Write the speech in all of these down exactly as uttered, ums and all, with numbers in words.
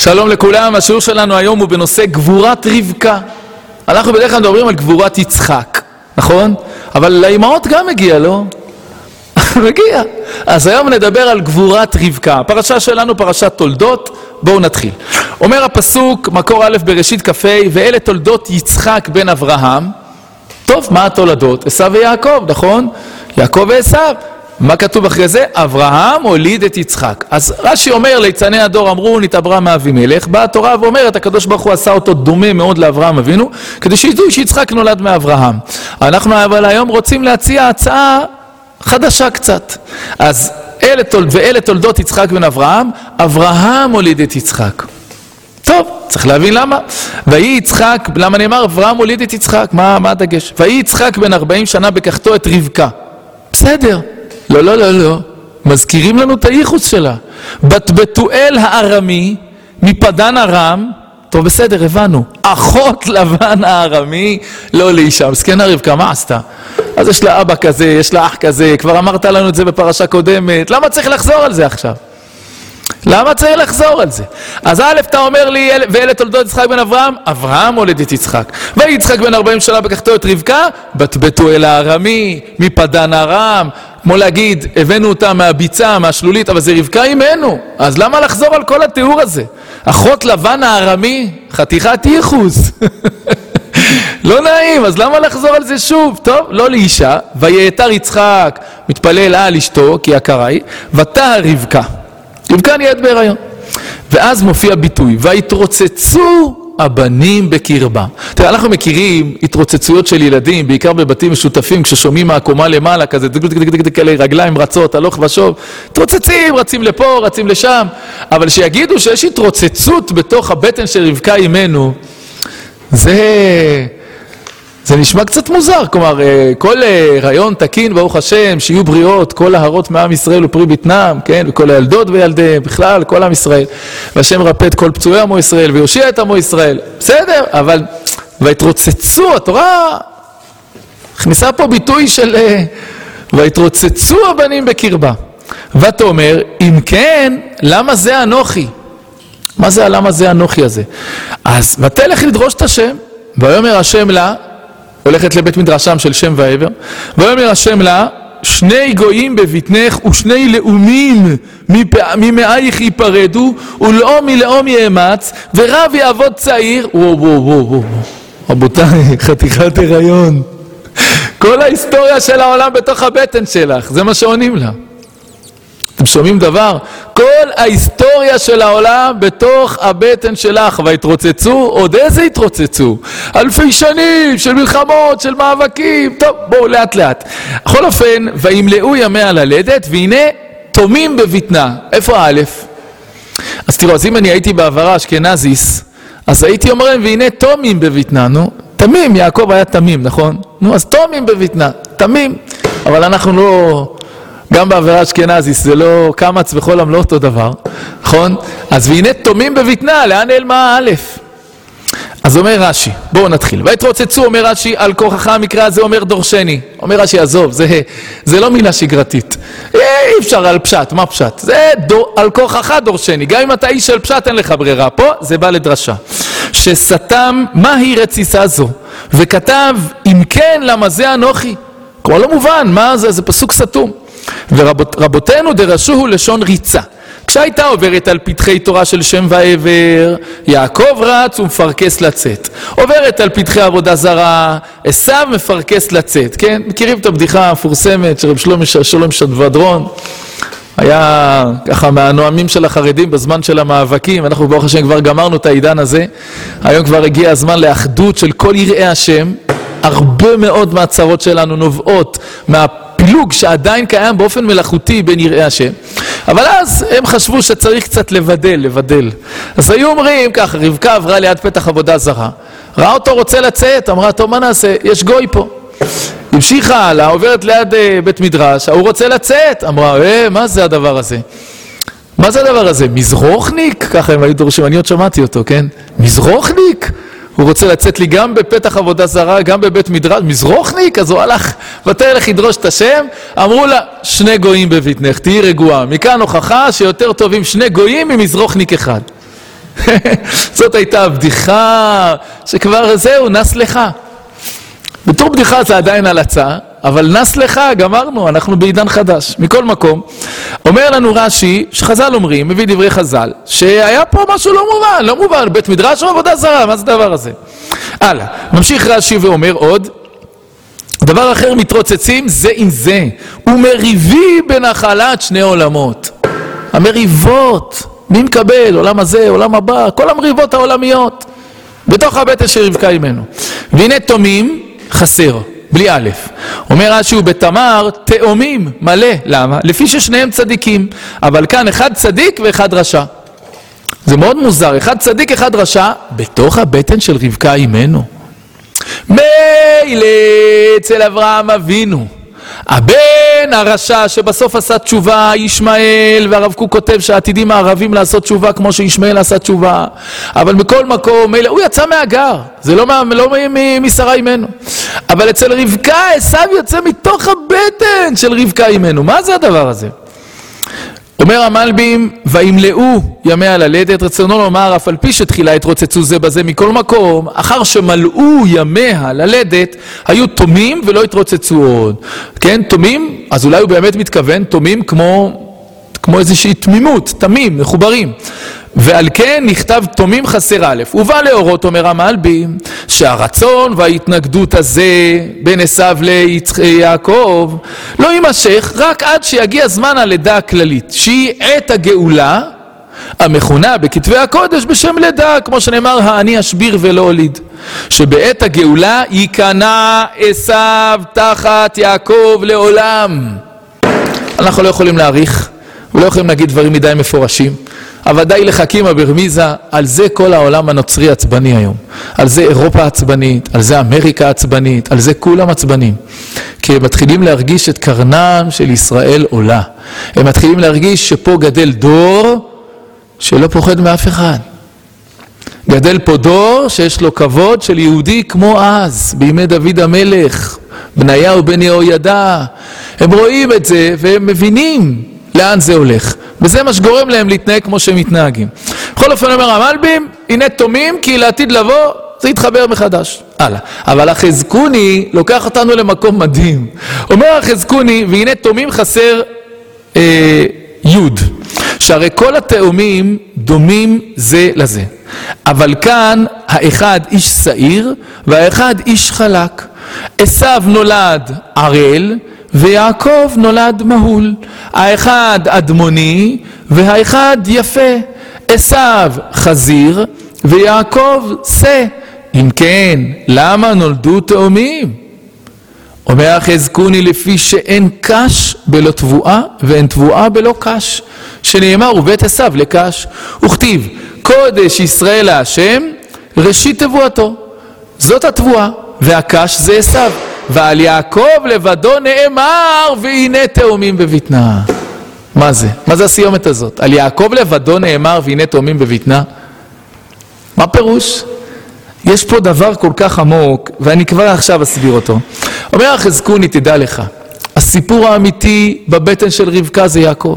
שלום לכולם, השיעור שלנו היום הוא בנושא גבורת רבקה. אנחנו בדרך כלל מדברים על גבורת יצחק, נכון? אבל לאמהות גם מגיע, לא? מגיע. אז היום נדבר על גבורת רבקה. הפרשה שלנו פרשת תולדות, בואו נתחיל. אומר הפסוק, מקור א' בראשית כ"ה, ואלה תולדות יצחק בן אברהם. טוב, מה התולדות? עשיו ויעקב, נכון? יעקב ועשיו. מה כתוב אחרי זה? אברהם הוליד את יצחק. אז רש"י אומר, ליצני הדור אמרו נתעברה מאבימלך, באה התורה ואומרת, הקדוש ברוך הוא עשה אותו דומה מאוד לאברהם אבינו, כדי שידעו שיצחק נולד מאברהם. אנחנו אבל היום רוצים להציע הצעה חדשה קצת. אז אלה תולד, ואלה תולדות יצחק בן אברהם, אברהם הוליד את יצחק. טוב, צריך להבין למה. ויהי יצחק, למה נאמר אברהם הוליד את יצחק? מה, מה הדגש? ויהי יצחק בן ארבעים שנה בקחתו את רבקה. בסדר. לא, לא, לא, לא. מזכירים לנו את הייחוס שלה. בת בתואל הארמי, מפדן ארם, טוב בסדר, הבנו. אחות לבן הארמי, לא לאישה. מסכנה רבקה, מה עשתה? אז יש לה אבא כזה, יש לה אח כזה, כבר אמרת לנו את זה בפרשה קודמת. למה צריך לחזור על זה עכשיו? למה צריך לחזור על זה? אז א' אתה אומר לי, ואלה תולדות יצחק בן אברהם, אברהם הולד את יצחק. ויצחק בן ארבעים שנה בקחתו את רבקה, בת בתואל הארמי, מפדן ארם. כמו להגיד, הבאנו אותה מהביצה, מהשלולית, אבל זה רבקה אימנו. אז למה לחזור על כל התיאור הזה? אחות לבן הארמי, חתיכת ייחוס. לא נעים, אז למה לחזור על זה שוב? טוב, לא לאישה. ויעתר יצחק, מתפלל על אשתו, כי יקרה היא, ותער רבקה. רבקה נהיית בהיריון. ואז מופיע ביטוי, ויתרוצצו הבנים בקרבה. תראה, אנחנו מכירים התרוצצויות של ילדים, בעיקר בבתים משותפים, כששומעים מהקומה למעלה, כזה כאלה רגליים רצות, הלוך ושוב, התרוצצים, רצים לפה, רצים לשם, אבל שיגידו שיש התרוצצות בתוך הבטן של רבקה אימנו, זה... זה נשמע קצת מוזר, כלומר, כל רעיון תקין, ברוך השם, שיהיו בריאות, כל ההרות מעם ישראל ופרי בטנם, כן, וכל הילדות וילדיהם, בכלל, כל עם ישראל, והשם רפא את כל פצועי עמו ישראל, ויושיע את עמו ישראל, בסדר, אבל, והתרוצצו, התורה, הכניסה פה ביטוי של, והתרוצצו הבנים בקרבה, ואתה אומר, אם כן, למה זה אנוכי? מה זה הלמה זה אנוכי הזה? אז, ותלך לדרוש את השם, ויאמר השם לה, הולכת לבית מדרשם של שם ועבר, ויאמר השם לה, שני גויים בבטנך ושני לאומים ממאייך ייפרדו, ולאום מלאום יאמץ, ורב יעבוד צעיר. וואו וואו וואו וואו, רבותיי, חתיכת הריון. כל ההיסטוריה של העולם בתוך הבטן שלך, זה מה שעונים לה. אתם שומעים דבר? כל ההיסטוריה של העולם בתוך הבטן שלך, והתרוצצו, עוד איזה התרוצצו? אלפי שנים של מלחמות, של מאבקים, טוב, בואו לאט לאט. בכל אופן, וימלאו ימיה ללדת, והנה תומים בבטנה. איפה א'? אז תראו, אז אם אני הייתי בעברה אשכנזיס, אז הייתי אומרים, והנה תומים בבטנה, נו, תמים, יעקב היה תמים, נכון? נו, אז תומים בבטנה, תמים, אבל אנחנו לא... גם בעבירה אשכנזיס, זה לא קמץ וכל עמלו אותו דבר, נכון? אז והנה תומים בבטנה, לאן נעלמה א'? אז אומר רש"י, בואו נתחיל. ויתרוצצו, אומר רש"י, על כוחך המקרא הזה אומר דורשני. אומר רש"י, עזוב, זה, זה לא מילה שגרתית. אי אפשר על פשט, מה פשט? זה דור, על כוחך דורשני. גם אם אתה איש של פשט, אין לך ברירה. פה זה בא לדרשה. שסתם, מהי רציסה זו? וכתב, אם כן, למה זה אנוכי? כמו לא מובן, מה זה? זה פסוק סתום. ורבותינו דרשו לשון ריצה. כשהייתה עוברת על פתחי תורה של שם ועבר, יעקב רץ ומפרקס לצאת. עוברת על פתחי עבודה זרה, עשיו מפרקס לצאת. כן? מכירים את הבדיחה המפורסמת של רב שלום שלום שדבדרון? היה ככה מהנואמים של החרדים בזמן של המאבקים, אנחנו ברוך השם כבר גמרנו את העידן הזה. היום כבר הגיע הזמן לאחדות של כל יראי השם. הרבה מאוד מהצרות שלנו נובעות מה פילוג שעדיין קיים באופן מלאכותי בין יראי השם. אבל אז הם חשבו שצריך קצת לבדל, לבדל. אז היו אומרים ככה, רבקה עברה ליד פתח עבודה זרה. ראה אותו רוצה לצאת, אמרה, טוב, מה נעשה? יש גוי פה. המשיכה הלאה, עוברת ליד בית מדרש, הוא רוצה לצאת. אמרה, אה, מה זה הדבר הזה? מה זה הדבר הזה? מזרוחניק? ככה הם היו דורשים, אני עוד שמעתי אותו, כן? מזרוחניק? הוא רוצה לצאת לי גם בפתח עבודה זרה, גם בבית מדרש, מזרוחניק, אז הוא הלך, ותלך לדרוש את השם, אמרו לה, שני גויים בבטנך, תהי רגועה. מכאן הוכחה שיותר טובים שני גויים ממזרוחניק אחד. זאת הייתה הבדיחה שכבר זהו, נס לך. בתור בדיחה זה עדיין הלצה, אבל נס לך, גמרנו, אנחנו בעידן חדש. מכל מקום, אומר לנו רש"י, שחז"ל אומרים, מביא דברי חז"ל, שהיה פה משהו לא מובן, לא מובן, בית מדרש או עבודה זרה, מה זה הדבר הזה? הלאה, ממשיך רש"י ואומר עוד, דבר אחר מתרוצצים זה עם זה, ומריבי בנחלת שני עולמות. המריבות, מי מקבל, עולם הזה, עולם הבא, כל המריבות העולמיות, בתוך הבטן של רבקה אימנו. והנה תומים חסר, בלי א'. אומר רש"י ובתמר תאומים מלא, למה? לפי ששניהם צדיקים, אבל כאן אחד צדיק ואחד רשע. זה מאוד מוזר, אחד צדיק אחד רשע, בתוך הבטן של רבקה אימנו. מילא אצל אברהם אבינו, הבן הרשע שבסוף עשה תשובה, ישמעאל, והרב קוק כותב שעתידים הערבים לעשות תשובה כמו שישמעאל עשה תשובה, אבל מכל מקום, מילא, הוא יצא מהגר, זה לא, לא משרה אימנו, אבל אצל רבקה עשיו יוצא מתוך הבטן של רבקה אימנו. מה זה הדבר הזה? אומר המלבים, וימלאו ימי הללדת, רצונו לומר, אף על פי שתחילה התרוצצו זה בזה מכל מקום, אחר שמלאו ימי הללדת, היו תומים ולא התרוצצו עוד. כן, תומים, אז אולי הוא באמת מתכוון, תומים כמו, כמו איזושהי תמימות, תמים, מחוברים. ועל כן נכתב תומים חסר א', ובא לאורות, אומר המלבים, שהרצון וההתנגדות הזה בין עשיו ליעקב לא יימשך רק עד שיגיע זמן הלידה הכללית, שהיא עת הגאולה, המכונה בכתבי הקודש בשם לידה, כמו שנאמר, האני אשביר ולא הוליד, שבעת הגאולה ייכנע עשיו תחת יעקב לעולם. אנחנו לא יכולים להעריך, ולא יכולים להגיד דברים מדי מפורשים, אבל די לחכימה ברמיזה, על זה כל העולם הנוצרי עצבני היום. על זה אירופה עצבנית, על זה אמריקה עצבנית, על זה כולם עצבנים. כי הם מתחילים להרגיש את קרנם של ישראל עולה. הם מתחילים להרגיש שפה גדל דור שלא פוחד מאף אחד. גדל פה דור שיש לו כבוד של יהודי כמו אז, בימי דוד המלך, בניה ובן יהוידע. הם רואים את זה והם מבינים לאן זה הולך. וזה מה שגורם להם להתנהג כמו שהם מתנהגים. בכל אופן אומר המלבים, הנה תומים כי לעתיד לבוא זה יתחבר מחדש. הלאה. אבל החזקוני לוקח אותנו למקום מדהים. אומר החזקוני, והנה תומים חסר אה, יוד. שהרי כל התאומים דומים זה לזה. אבל כאן האחד איש שעיר והאחד איש חלק. עשיו נולד ערל ויעקב נולד מהול. האחד אדמוני והאחד יפה. עשיו חזיר ויעקב שא. אם כן, למה נולדו תאומים? אומר החזקוני, לפי שאין קש בלא תבואה ואין תבואה בלא קש, שנאמר ובית עשיו לקש. וכתיב קודש ישראל להשם ראשית תבואתו, זאת התבואה, והקש זה עשיו. ועל יעקב לבדו נאמר והנה תאומים בבטנה. מה זה? מה זה הסיומת הזאת? על יעקב לבדו נאמר והנה תאומים בבטנה? מה פירוש? יש פה דבר כל כך עמוק, ואני כבר עכשיו אסביר אותו. אומר החזקוני, תדע לך, הסיפור האמיתי בבטן של רבקה זה יעקב.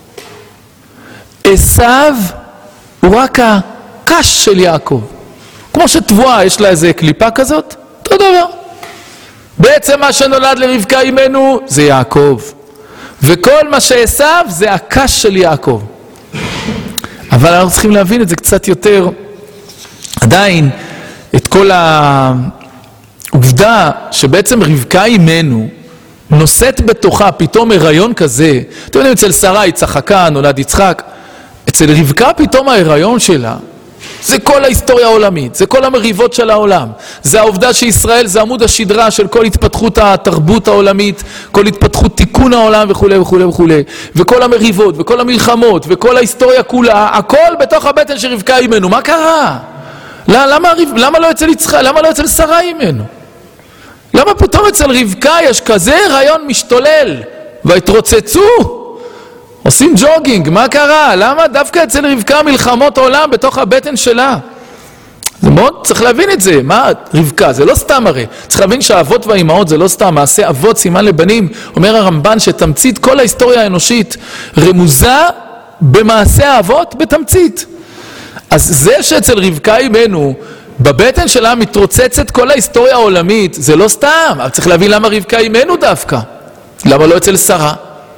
עשיו הוא רק הקש של יעקב. כמו שתבואה יש לה איזה קליפה כזאת, אותו דבר. בעצם מה שנולד לרבקה אימנו זה יעקב. וכל מה שעשיו זה הקש של יעקב. אבל אנחנו צריכים להבין את זה קצת יותר. עדיין, את כל העובדה שבעצם רבקה אימנו נושאת בתוכה פתאום הריון כזה. אתם יודעים, אצל שרה היא צחקה, נולד יצחק. אצל רבקה פתאום ההיריון שלה, זה כל ההיסטוריה העולמית, זה כל המריבות של העולם. זה העובדה שישראל זה עמוד השדרה של כל התפתחות התרבות העולמית, כל התפתחות תיקון העולם וכו' וכו' וכו'. וכל המריבות וכל המלחמות וכל ההיסטוריה כולה, הכל בתוך הבטן של רבקה אימנו. מה קרה? למה, למה לא אצל יצחק? למה לא אצל שרה אימנו? למה פתאום אצל רבקה יש כזה הריון משתולל? והתרוצצו, עושים ג'וגינג, מה קרה? למה דווקא אצל רבקה מלחמות עולם בתוך הבטן שלה? זה מאוד, צריך להבין את זה. מה רבקה? זה לא סתם הרי. צריך להבין שהאבות והאימהות זה לא סתם. מעשה אבות סימן לבנים. אומר הרמב"ן שתמצית כל ההיסטוריה האנושית רמוזה במעשה האבות בתמצית. אז זה שאצל רבקה אימנו, בבטן שלה מתרוצצת כל ההיסטוריה העולמית, זה לא סתם, אבל צריך להבין למה רבקה אימנו דווקא. למה לא אצל שרה?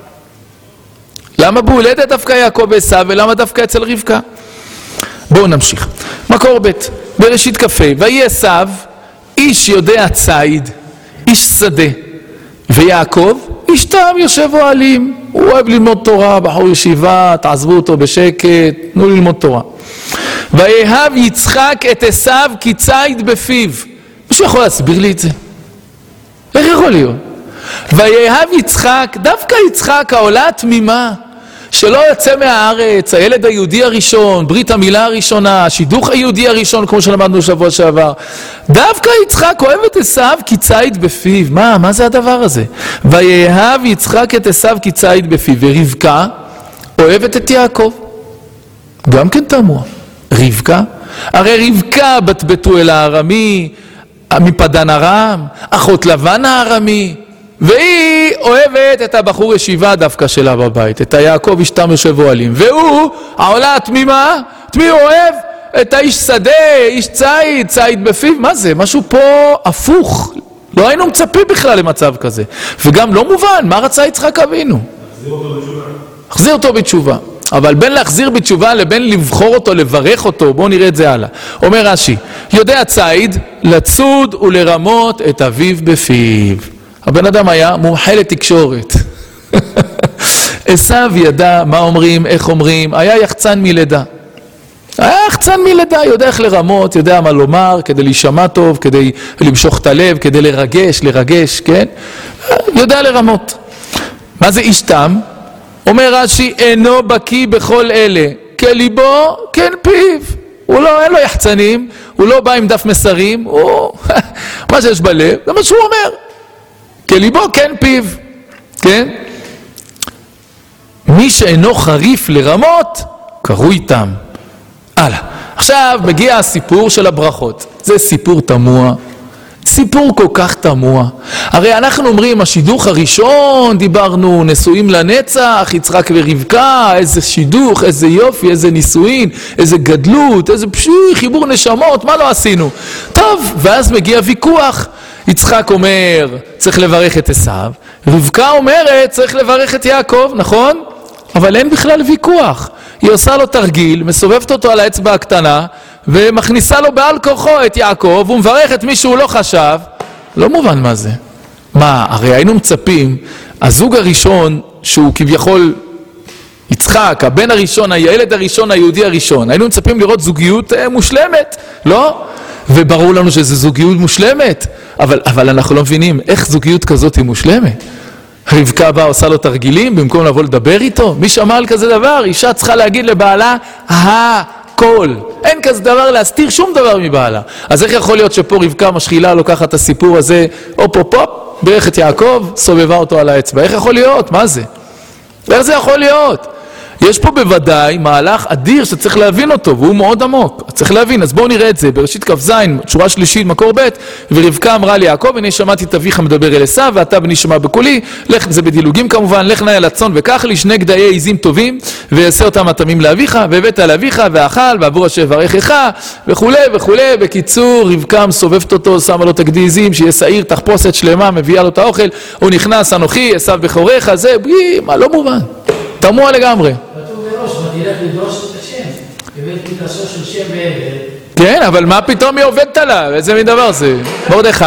למה בהולדת דווקא יעקב ועשיו, ולמה דווקא אצל רבקה? בואו נמשיך. מקור ב' בראשית כ"ה, ויהי עשיו איש יודע ציד, איש שדה, ויעקב איש תם יושב אוהלים, הוא אוהב ללמוד תורה, בחור ישיבה, תעזבו אותו בשקט, תנו ללמוד תורה. ויאהב יצחק את עשיו כי ציד בפיו. מישהו יכול להסביר לי את זה? איך יכול להיות? ויאהב יצחק, דווקא יצחק העולה התמימה, שלא יוצא מהארץ, הילד היהודי הראשון, ברית המילה הראשונה, השידוך היהודי הראשון, כמו שלמדנו שבוע שעבר. דווקא יצחק אוהב את עשיו כי ציד בפיו. מה? מה זה הדבר הזה? ויאהב יצחק את עשיו כי ציד בפיו. ורבקה אוהבת את יעקב. גם כן תמוה. רבקה? הרי רבקה בת בתואל הארמי, מפדן ארם, אחות לבן הארמי, והיא אוהבת את הבחור ישיבה דווקא שלה בבית, את היעקב אשתם יושב אוהלים, והוא, העולה התמימה, תמי הוא אוהב את האיש שדה, איש ציד, ציד בפיו. מה זה? משהו פה הפוך. לא היינו מצפים בכלל למצב כזה. וגם לא מובן, מה רצה יצחק אבינו? החזיר אותו בתשובה. החזיר אותו בתשובה. אבל בין להחזיר בתשובה לבין לבחור אותו, לברך אותו, בואו נראה את זה הלאה. אומר רש"י, יודע ציד לצוד ולרמות את אביו בפיו. הבן אדם היה מומחה לתקשורת. עשיו ידע מה אומרים, איך אומרים, היה יחצן מלידה. היה יחצן מלידה, יודע איך לרמות, יודע מה לומר, כדי להישמע טוב, כדי למשוך את הלב, כדי לרגש, לרגש, כן? יודע לרמות. מה זה איש תם? אומר רש"י, אינו בקיא בכל אלה, כליבו, כן פיו. הוא לא, אין לו יחצנים, הוא לא בא עם דף מסרים, הוא... מה שיש בלב, זה מה שהוא אומר. כליבו, כן פיו. כן? מי שאינו חריף לרמות, קרוי תם. הלאה. עכשיו מגיע הסיפור של הברכות. זה סיפור תמוה. סיפור כל כך תמוה. הרי אנחנו אומרים, השידוך הראשון, דיברנו, נשואים לנצח, יצחק ורבקה, איזה שידוך, איזה יופי, איזה נישואין, איזה גדלות, איזה פשי, חיבור נשמות, מה לא עשינו? טוב, ואז מגיע ויכוח. יצחק אומר, צריך לברך את עשיו, רבקה אומרת, צריך לברך את יעקב, נכון? אבל אין בכלל ויכוח. היא עושה לו תרגיל, מסובבת אותו על האצבע הקטנה, ומכניסה לו בעל כוחו את יעקב, והוא מברך את מי שהוא לא חשב. לא מובן מה זה. מה, הרי היינו מצפים, הזוג הראשון, שהוא כביכול יצחק, הבן הראשון, הילד הראשון, היהודי הראשון, היינו מצפים לראות זוגיות מושלמת, לא? וברור לנו שזו זוגיות מושלמת, אבל, אבל אנחנו לא מבינים איך זוגיות כזאת היא מושלמת. רבקה באה עושה לו תרגילים במקום לבוא לדבר איתו. מי שמע על כזה דבר? אישה צריכה להגיד לבעלה הכל. אין כזה דבר להסתיר שום דבר מבעלה. אז איך יכול להיות שפה רבקה משחילה לוקחת את הסיפור הזה, הופ הופ הופ, ברך את יעקב, סובבה אותו על האצבע. איך יכול להיות? מה זה? איך זה יכול להיות? יש פה בוודאי מהלך אדיר שצריך להבין אותו, והוא מאוד עמוק. צריך להבין, אז בואו נראה את זה. בראשית כ"ז, שורה שלישית, מקור ב', ורבקה אמרה ליעקב, הנה שמעתי את אביך מדבר אל עשיו, ואתה בני שמע בקולי, לך, זה בדילוגים כמובן, לך נא אל הצאן וקח לי שני גדיי עזים טובים, ויעשה אותם התמים לאביך, והבאת לאביך, ואכל, ועבור אשר יברכך, וכולי וכולי. בקיצור, רבקה מסובבת אותו, שמה לו את הגדי עזים, שיהיה שעיר, תחפושת שלמה, מביאה לו את האוכל, הוא נכנס, אנוכי, עשיו בכורך, זה, בי, מה, לא מובן. תמוה לגמרי. ותלך לדרוש את השם, בבית מקדשו של שם ועבד. כן, אבל מה פתאום היא עובדת עליו? איזה מין דבר זה? מרדכי.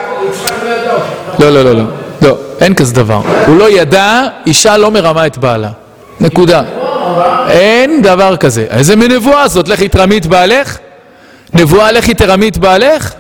לא, לא, לא, לא. לא, אין כזה דבר. הוא לא ידע, אישה לא מרמה את בעלה. נקודה. אין דבר כזה. איזה מין נבואה זאת? לכי תרמי את בעלך? נבואה לכי תרמי את בעלך?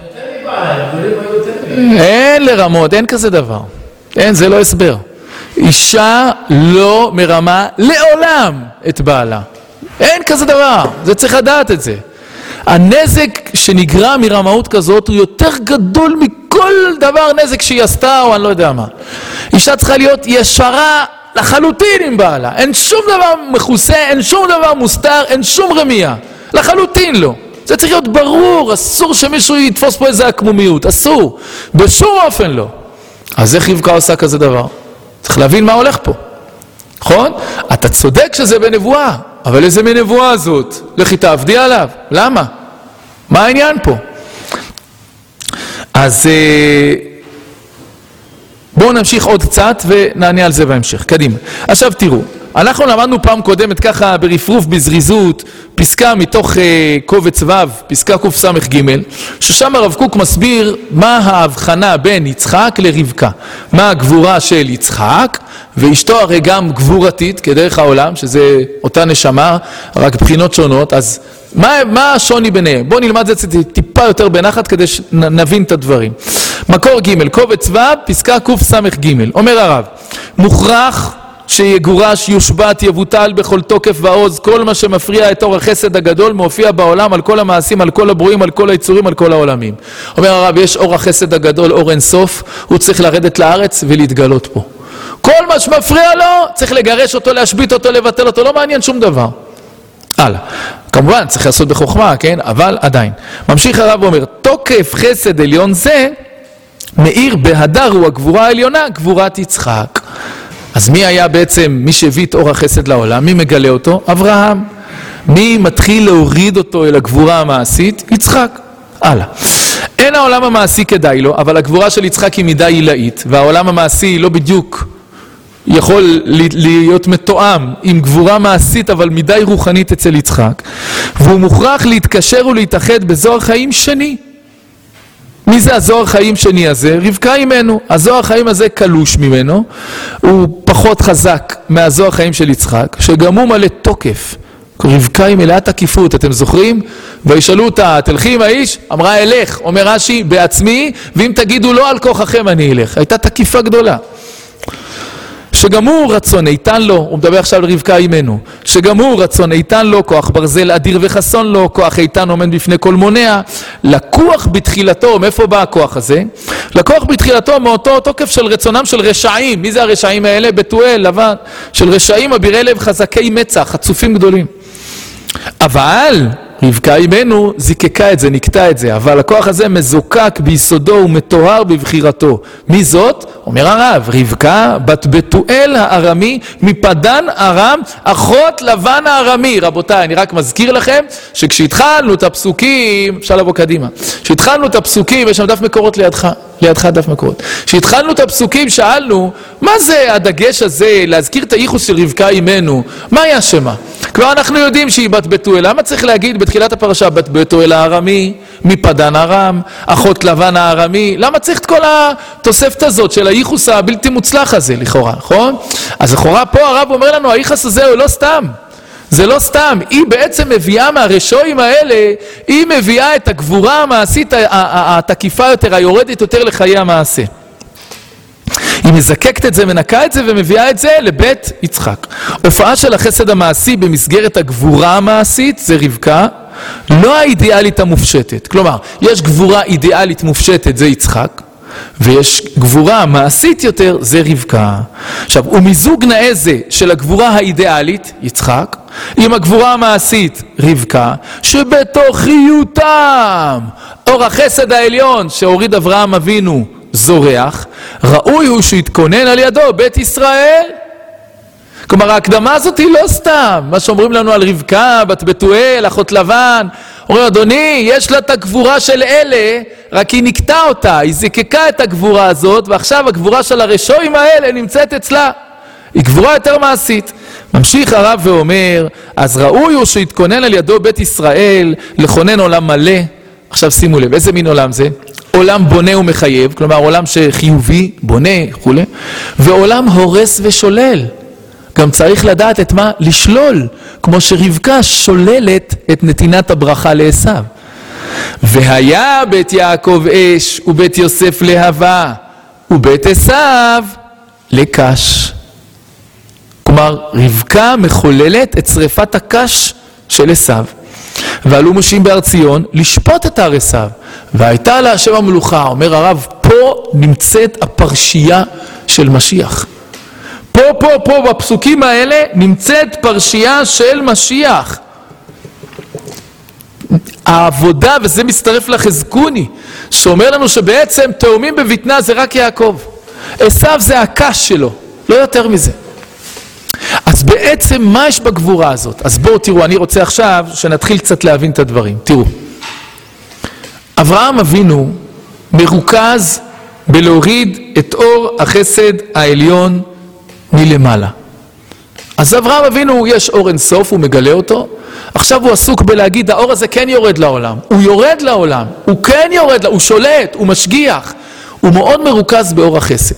אין לרמות, אין כזה דבר. אין, זה לא הסבר. אישה לא מרמה לעולם את בעלה. אין כזה דבר, זה צריך לדעת את זה. הנזק שנגרם מרמאות כזאת הוא יותר גדול מכל דבר נזק שהיא עשתה או אני לא יודע מה. אישה צריכה להיות ישרה לחלוטין עם בעלה. אין שום דבר מכוסה, אין שום דבר מוסתר, אין שום רמייה. לחלוטין לא. זה צריך להיות ברור, אסור שמישהו יתפוס פה איזה עקמומיות, אסור. בשום אופן לא. אז איך רבקה עושה כזה דבר? צריך להבין מה הולך פה, נכון? אתה צודק שזה בנבואה, אבל איזה מין נבואה זאת? לכי תעבדי עליו. למה? מה העניין פה? אז בואו נמשיך עוד קצת ונענה על זה בהמשך. קדימה. עכשיו תראו, אנחנו למדנו פעם קודמת ככה ברפרוף, בזריזות, פסקה מתוך אה, קובץ ו', פסקה קס"ג, ששם הרב קוק מסביר מה ההבחנה בין יצחק לרבקה. מה הגבורה של יצחק, ואשתו הרי גם גבורתית כדרך העולם, שזה אותה נשמה, רק בחינות שונות. אז מה, מה השוני ביניהם? בואו נלמד את זה טיפה יותר בנחת כדי שנבין את הדברים. מקור ג' קובץ ו', פסקה קס"ג, אומר הרב, מוכרח שיגורש, יושבת, יבוטל בכל תוקף ועוז, כל מה שמפריע את אור החסד הגדול מופיע בעולם, על כל המעשים, על כל הברואים, על כל היצורים, על כל העולמים. אומר הרב, יש אור החסד הגדול, אור אין סוף, הוא צריך לרדת לארץ ולהתגלות פה. כל מה שמפריע לו, צריך לגרש אותו, להשבית אותו, לבטל אותו, לא מעניין שום דבר. הלאה. כמובן, צריך לעשות בחוכמה, כן? אבל עדיין. ממשיך הרב ואומר, תוקף חסד עליון זה, מאיר בהדר הוא הגבורה העליונה, גבורת יצחק. אז מי היה בעצם מי שהביא את אור החסד לעולם? מי מגלה אותו? אברהם. מי מתחיל להוריד אותו אל הגבורה המעשית? יצחק. הלאה. אין העולם המעשי כדאי לו, אבל הגבורה של יצחק היא מדי עילאית, והעולם המעשי לא בדיוק יכול להיות מתואם עם גבורה מעשית, אבל מדי רוחנית אצל יצחק. והוא מוכרח להתקשר ולהתאחד בזוהר חיים שני. מי זה הזוהר חיים שני הזה? רבקה אימנו. הזוהר חיים הזה קלוש ממנו, הוא פחות חזק מהזוהר חיים של יצחק, שגם הוא מלא תוקף. רבקה היא מלאת תקיפות, אתם זוכרים? וישאלו אותה, תלכי עם האיש? אמרה אלך, אומר רש"י, בעצמי, ואם תגידו לא על כוחכם אני אלך. הייתה תקיפה גדולה. שגם הוא רצון איתן לו, הוא מדבר עכשיו על רבקה אימנו, שגם הוא רצון איתן לו, כוח ברזל אדיר וחסון לו, כוח איתן עומד בפני כל מונע, לקוח בתחילתו, מאיפה בא הכוח הזה? לקוח בתחילתו מאותו תוקף של רצונם של רשעים. מי זה הרשעים האלה? בתואל, לבן, של רשעים אבירי לב חזקי מצח, חצופים גדולים. אבל רבקה אימנו זיקקה את זה, נקטה את זה, אבל הכוח הזה מזוקק ביסודו ומתואר בבחירתו. מי זאת? אומר הרב, רבקה בת בתואל הארמי מפדן ארם, אחות לבן הארמי. רבותיי, אני רק מזכיר לכם שכשהתחלנו את הפסוקים, אפשר לבוא קדימה, כשהתחלנו את הפסוקים, יש שם דף מקורות לידך, לידך דף מקורות. כשהתחלנו את הפסוקים שאלנו, מה זה הדגש הזה להזכיר את הייחוס של רבקה אימנו? מה היה שמה? כבר אנחנו יודעים שהיא בת בתואל, למה צריך להגיד בתחילת הפרשה בת בתואל הארמי, מפדן ארם, אחות לבן הארמי? למה צריך את כל התוספת הזאת של הייחוס הבלתי מוצלח הזה לכאורה, נכון? אז לכאורה פה הרב אומר לנו, הייחוס הזה הוא לא סתם. זה לא סתם, היא בעצם מביאה מהרשעים האלה, היא מביאה את הגבורה המעשית התקיפה יותר, היורדת יותר לחיי המעשה. היא מזקקת את זה, מנקה את זה ומביאה את זה לבית יצחק. הופעה של החסד המעשי במסגרת הגבורה המעשית זה רבקה, לא האידיאלית המופשטת. כלומר, יש גבורה אידיאלית מופשטת, זה יצחק, ויש גבורה מעשית יותר, זה רבקה. עכשיו, ומיזוג נאה זה של הגבורה האידיאלית, יצחק, עם הגבורה המעשית, רבקה, שבתוכיותם אור החסד העליון שהוריד אברהם אבינו זורח, ראוי הוא שיתכונן על ידו בית ישראל. כלומר, ההקדמה הזאת היא לא סתם. מה שאומרים לנו על רבקה, בת בתואל, אחות לבן, אומרים, אדוני, יש לה את הגבורה של אלה, רק היא נקטה אותה, היא זיקקה את הגבורה הזאת, ועכשיו הגבורה של הרשעים האלה נמצאת אצלה. היא גבורה יותר מעשית. ממשיך הרב ואומר, אז ראוי הוא שיתכונן על ידו בית ישראל, לכונן עולם מלא. עכשיו שימו לב, איזה מין עולם זה? עולם בונה ומחייב, כלומר עולם שחיובי, בונה, וכו', ועולם הורס ושולל. גם צריך לדעת את מה לשלול, כמו שרבקה שוללת את נתינת הברכה לעשיו. והיה בית יעקב אש ובית יוסף להבה ובית עשיו לקש. כלומר, רבקה מחוללת את שריפת הקש של עשיו. ועלו מושיעים בהר ציון לשפוט את הר עשיו. והייתה לה השם המלוכה. אומר הרב, פה נמצאת הפרשייה של משיח. פה, פה, פה, בפסוקים האלה נמצאת פרשייה של משיח. העבודה, וזה מצטרף לחזקוני, שאומר לנו שבעצם תאומים בבטנה זה רק יעקב. עשיו זה הקש שלו, לא יותר מזה. אז אז בעצם מה יש בגבורה הזאת? אז בואו תראו, אני רוצה עכשיו שנתחיל קצת להבין את הדברים. תראו, אברהם אבינו מרוכז בלהוריד את אור החסד העליון מלמעלה. אז אברהם אבינו יש אור אינסוף, הוא מגלה אותו, עכשיו הוא עסוק בלהגיד האור הזה כן יורד לעולם, הוא יורד לעולם, הוא כן יורד, הוא שולט, הוא משגיח, הוא מאוד מרוכז באור החסד.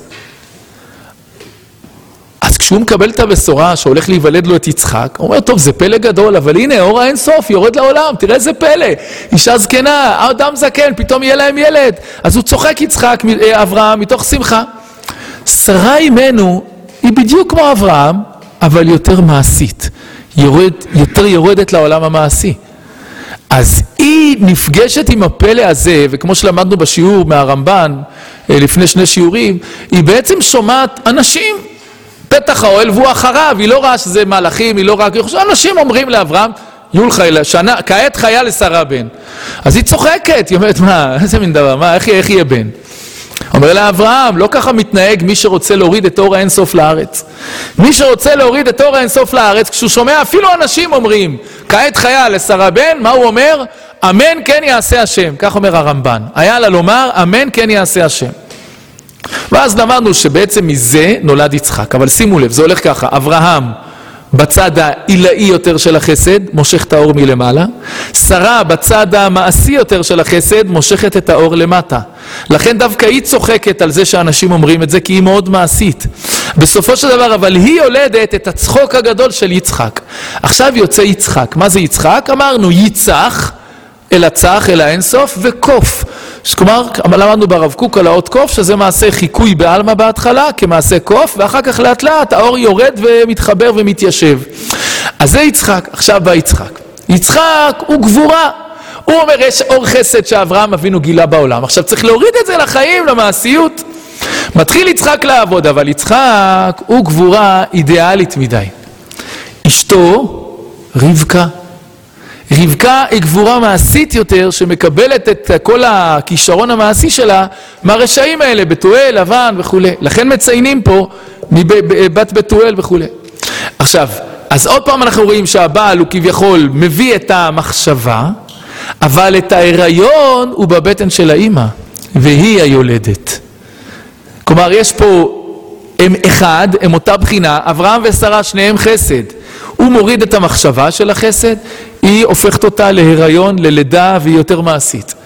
אז כשהוא מקבל את הבשורה שהולך להיוולד לו את יצחק, הוא אומר, טוב, זה פלא גדול, אבל הנה, אור האינסוף יורד לעולם, תראה איזה פלא, אישה זקנה, אדם זקן, פתאום יהיה להם ילד. אז הוא צוחק יצחק, אברהם, מתוך שמחה. שרה אימנו היא בדיוק כמו אברהם, אבל יותר מעשית, יורד, יותר יורדת לעולם המעשי. אז היא נפגשת עם הפלא הזה, וכמו שלמדנו בשיעור מהרמב"ן, לפני שני שיעורים, היא בעצם שומעת אנשים, פתח האוהל והוא אחריו, היא לא רואה שזה מלאכים, היא לא רואה, אנשים אומרים לאברהם, יולך שנה, כעת חיה לשרה בן. אז היא צוחקת, היא אומרת, מה, איזה מין דבר, מה, איך, איך יהיה בן? אומר לה אברהם, לא ככה מתנהג מי שרוצה להוריד את אור האינסוף לארץ. מי שרוצה להוריד את אור האינסוף לארץ, כשהוא שומע, אפילו אנשים אומרים, כעת חיה לשרה בן, מה הוא אומר? אמן כן יעשה השם, כך אומר הרמב"ן. היה לה לומר, אמן כן יעשה השם. ואז למדנו שבעצם מזה נולד יצחק, אבל שימו לב, זה הולך ככה, אברהם בצד העילאי יותר של החסד, מושך את האור מלמעלה, שרה בצד המעשי יותר של החסד, מושכת את האור למטה. לכן דווקא היא צוחקת על זה שאנשים אומרים את זה, כי היא מאוד מעשית. בסופו של דבר, אבל היא יולדת את הצחוק הגדול של יצחק. עכשיו יוצא יצחק. מה זה יצחק? אמרנו יצח, אל הצח, אל האינסוף, וקוף. כלומר, למדנו ברב קוק על האות קוף, שזה מעשה חיקוי בעלמא בהתחלה, כמעשה קוף, ואחר כך לאט לאט האור יורד ומתחבר ומתיישב. אז זה יצחק, עכשיו בא יצחק. יצחק הוא גבורה. הוא אומר, יש אור חסד שאברהם אבינו גילה בעולם. עכשיו צריך להוריד את זה לחיים, למעשיות. מתחיל יצחק לעבוד, אבל יצחק הוא גבורה אידיאלית מדי. אשתו, רבקה. רבקה היא גבורה מעשית יותר, שמקבלת את כל הכישרון המעשי שלה מהרשעים האלה, בתואל, לבן וכו'. לכן מציינים פה בת בתואל וכו'. עכשיו, אז עוד פעם אנחנו רואים שהבעל הוא כביכול מביא את המחשבה, אבל את ההיריון הוא בבטן של האמא, והיא היולדת. כלומר, יש פה, הם אחד, הם אותה בחינה, אברהם ושרה שניהם חסד. הוא מוריד את המחשבה של החסד, היא הופכת אותה להיריון, ללידה, והיא יותר מעשית.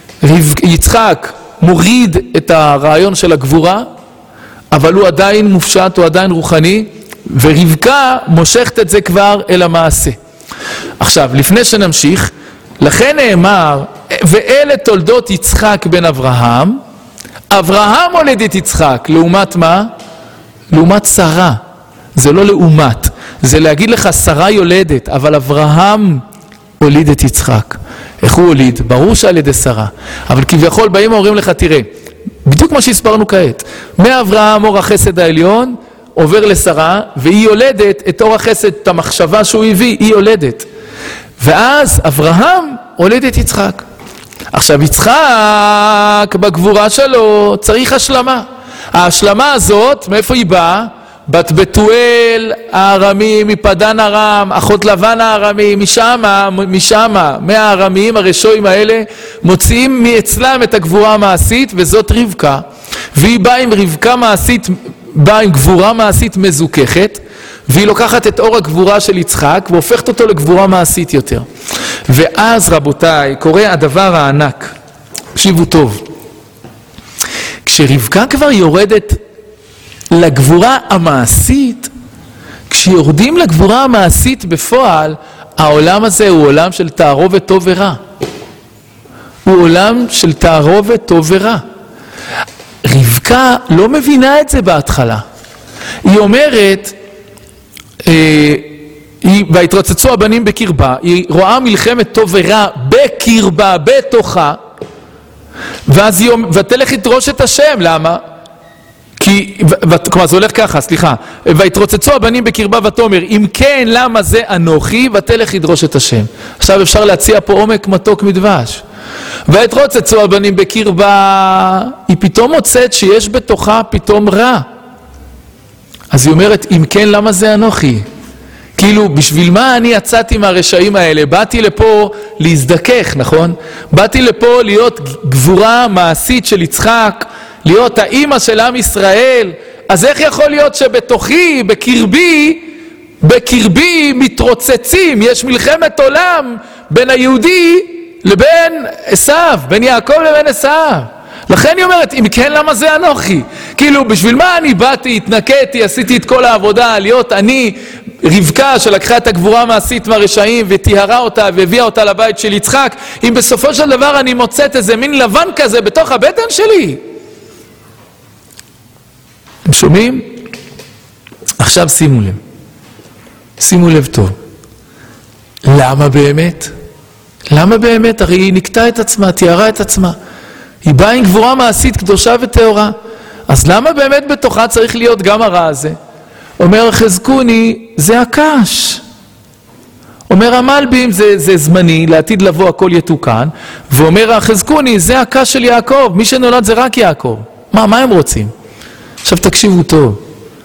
יצחק מוריד את הרעיון של הגבורה, אבל הוא עדיין מופשט, הוא עדיין רוחני, ורבקה מושכת את זה כבר אל המעשה. עכשיו, לפני שנמשיך, לכן נאמר, ואלה תולדות יצחק בן אברהם, אברהם הולד את יצחק, לעומת מה? לעומת שרה. זה לא לעומת, זה להגיד לך שרה יולדת, אבל אברהם הוליד את יצחק. איך הוא הוליד? ברור שעל ידי שרה. אבל כביכול באים ואומרים לך, תראה, בדיוק מה שהסברנו כעת, מאברהם אור החסד העליון עובר לשרה, והיא יולדת את אור החסד, את המחשבה שהוא הביא, היא יולדת. ואז אברהם הולד את יצחק. עכשיו יצחק בגבורה שלו צריך השלמה. ההשלמה הזאת, מאיפה היא באה? בת בתואל הארמי, מפדן ארם, אחות לבן הארמי, משמה, משמה, מהארמים הרשועים האלה, מוציאים מאצלם את הגבורה המעשית, וזאת רבקה. והיא באה עם רבקה מעשית, באה עם גבורה מעשית מזוככת, והיא לוקחת את אור הגבורה של יצחק, והופכת אותו לגבורה מעשית יותר. ואז רבותיי, קורה הדבר הענק. תקשיבו טוב. כשרבקה כבר יורדת לגבורה המעשית, כשיורדים לגבורה המעשית בפועל, העולם הזה הוא עולם של תערובת טוב ורע. הוא עולם של תערובת טוב ורע. רבקה לא מבינה את זה בהתחלה. היא אומרת, אה, היא, והתרוצצו הבנים בקרבה, היא רואה מלחמת טוב ורע בקרבה, בתוכה, ואז היא אומרת, ותלך ידרוש את השם, למה? כי, ו, כלומר זה הולך ככה, סליחה, והתרוצצו הבנים בקרבה ותאמר, אם כן למה זה אנוכי, ותלך ידרוש את השם. עכשיו אפשר להציע פה עומק מתוק מדבש. והתרוצצו הבנים בקרבה, היא פתאום מוצאת שיש בתוכה פתאום רע. אז היא אומרת, אם כן למה זה אנוכי? כאילו, בשביל מה אני יצאתי מהרשעים האלה? באתי לפה להזדכך, נכון? באתי לפה להיות גבורה מעשית של יצחק, להיות האמא של עם ישראל. אז איך יכול להיות שבתוכי, בקרבי, בקרבי מתרוצצים, יש מלחמת עולם בין היהודי לבין עשיו, בין יעקב לבין עשיו. לכן היא אומרת, אם כן, למה זה אנוכי? כאילו, בשביל מה אני באתי, התנקתי, עשיתי את כל העבודה, להיות אני, רבקה שלקחה את הגבורה המעשית מהרשעים ותיהרה אותה והביאה אותה לבית של יצחק, אם בסופו של דבר אני מוצאת איזה מין לבן כזה בתוך הבטן שלי. אתם שומעים? עכשיו שימו לב. שימו לב טוב. למה באמת? למה באמת? הרי היא נקטה את עצמה, תיארה את עצמה. היא באה עם גבורה מעשית קדושה וטהורה. אז למה באמת בתוכה צריך להיות גם הרע הזה? אומר חזקוני, זה הקש. אומר המלבים, זה, זה זמני, לעתיד לבוא הכל יתוקן. ואומר החזקוני, זה הקש של יעקב. מי שנולד זה רק יעקב. מה, מה הם רוצים? עכשיו תקשיבו טוב.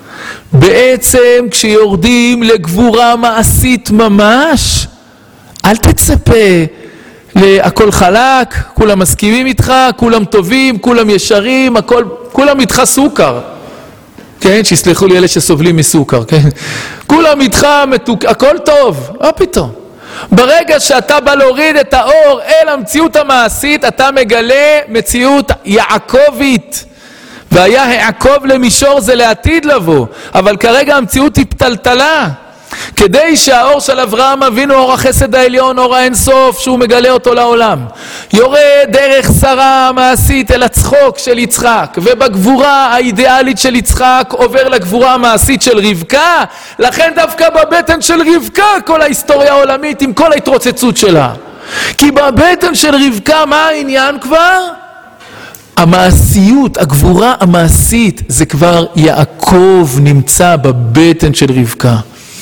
בעצם כשיורדים לגבורה מעשית ממש, אל תצפה להכל חלק, כולם מסכימים איתך, כולם טובים, כולם ישרים, הכל, כולם איתך סוכר. כן, שיסלחו לי אלה שסובלים מסוכר, כן? כולם איתך מתוק, הכל טוב, מה פתאום? ברגע שאתה בא להוריד את האור אל המציאות המעשית, אתה מגלה מציאות יעקבית. והיה העקוב למישור זה לעתיד לבוא, אבל כרגע המציאות היא פתלתלה. כדי שהאור של אברהם אבינו, אור החסד העליון, אור האינסוף, שהוא מגלה אותו לעולם, יורד דרך שרה המעשית אל הצחוק של יצחק, ובגבורה האידיאלית של יצחק עובר לגבורה המעשית של רבקה. לכן דווקא בבטן של רבקה כל ההיסטוריה העולמית עם כל ההתרוצצות שלה. כי בבטן של רבקה מה העניין כבר? המעשיות, הגבורה המעשית, זה כבר יעקב נמצא בבטן של רבקה.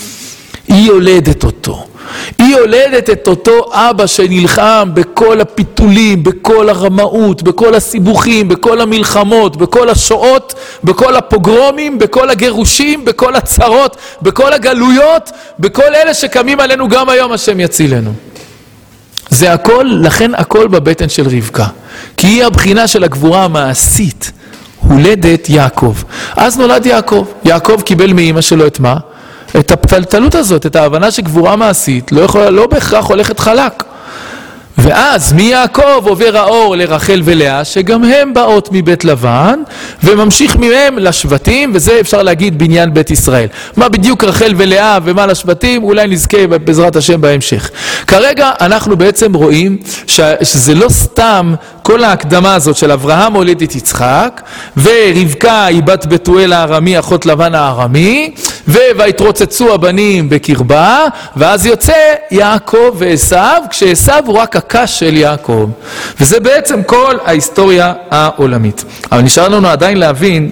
היא יולדת אותו. היא יולדת את אותו אבא שנלחם בכל הפיתולים, בכל הרמאות, בכל הסיבוכים, בכל המלחמות, בכל השואות, בכל הפוגרומים, בכל הגירושים, בכל הצרות, בכל הגלויות, בכל אלה שקמים עלינו גם היום השם יצילנו. זה הכל, לכן הכל בבטן של רבקה. כי היא הבחינה של הגבורה המעשית, הולדת יעקב. אז נולד יעקב. יעקב קיבל מאמא שלו את מה? את הפתלתלות הזאת, את ההבנה שגבורה מעשית לא יכולה, לא בהכרח הולכת חלק. ואז מיעקב עובר האור לרחל ולאה, שגם הם באות מבית לבן, וממשיך מהם לשבטים, וזה אפשר להגיד בניין בית ישראל. מה בדיוק רחל ולאה ומה לשבטים, אולי נזכה בעזרת השם בהמשך. כרגע אנחנו בעצם רואים שזה לא סתם כל ההקדמה הזאת של אברהם הוליד את יצחק, ורבקה היא בת בתואל הארמי, אחות לבן הארמי, והתרוצצו הבנים בקרבה, ואז יוצא יעקב ועשיו, כשעשיו הוא רק הקש של יעקב. וזה בעצם כל ההיסטוריה העולמית. אבל נשאר לנו עדיין להבין,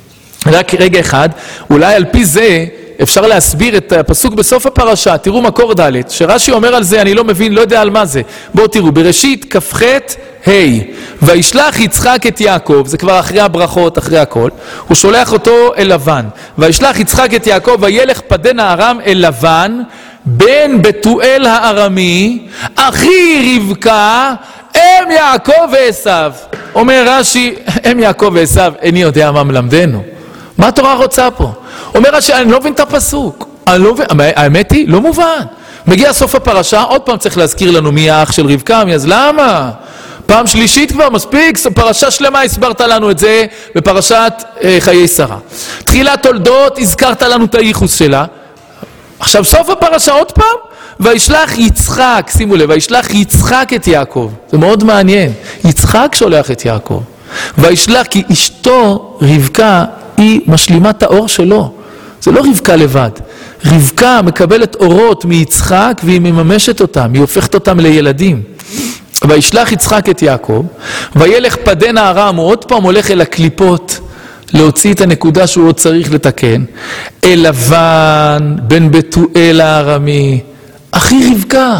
רק רגע אחד, אולי על פי זה אפשר להסביר את הפסוק בסוף הפרשה. תראו מקור ד' שרש"י אומר על זה, אני לא מבין, לא יודע על מה זה. בואו תראו, בראשית כ"ח ה' וישלח יצחק את יעקב, זה כבר אחרי הברכות, אחרי הכל, הוא שולח אותו אל לבן. וישלח יצחק את יעקב וילך פדן הארם אל לבן, בן בתואל הארמי, אחי רבקה, אם יעקב ועשיו. אומר רש"י, אם יעקב ועשיו, איני יודע מה מלמדנו. מה התורה רוצה פה? אומר רש"י, אני לא מבין את הפסוק. אני לא מבין, האמת היא, לא מובן. מגיע סוף הפרשה, עוד פעם צריך להזכיר לנו מי האח של רבקה, אז למה? פעם שלישית כבר, מספיק, פרשה שלמה הסברת לנו את זה בפרשת אה, חיי שרה. תחילת תולדות, הזכרת לנו את הייחוס שלה. עכשיו סוף הפרשה עוד פעם, וישלח יצחק, שימו לב, וישלח יצחק את יעקב. זה מאוד מעניין. יצחק שולח את יעקב. וישלח, כי אשתו רבקה היא משלימת האור שלו. זה לא רבקה לבד. רבקה מקבלת אורות מיצחק והיא מממשת אותם, היא הופכת אותם לילדים. וישלח יצחק את יעקב, וילך פדן הארם, הוא עוד פעם הולך אל הקליפות, להוציא את הנקודה שהוא עוד צריך לתקן, אל לבן, בן בתואל הארמי, אחי רבקה.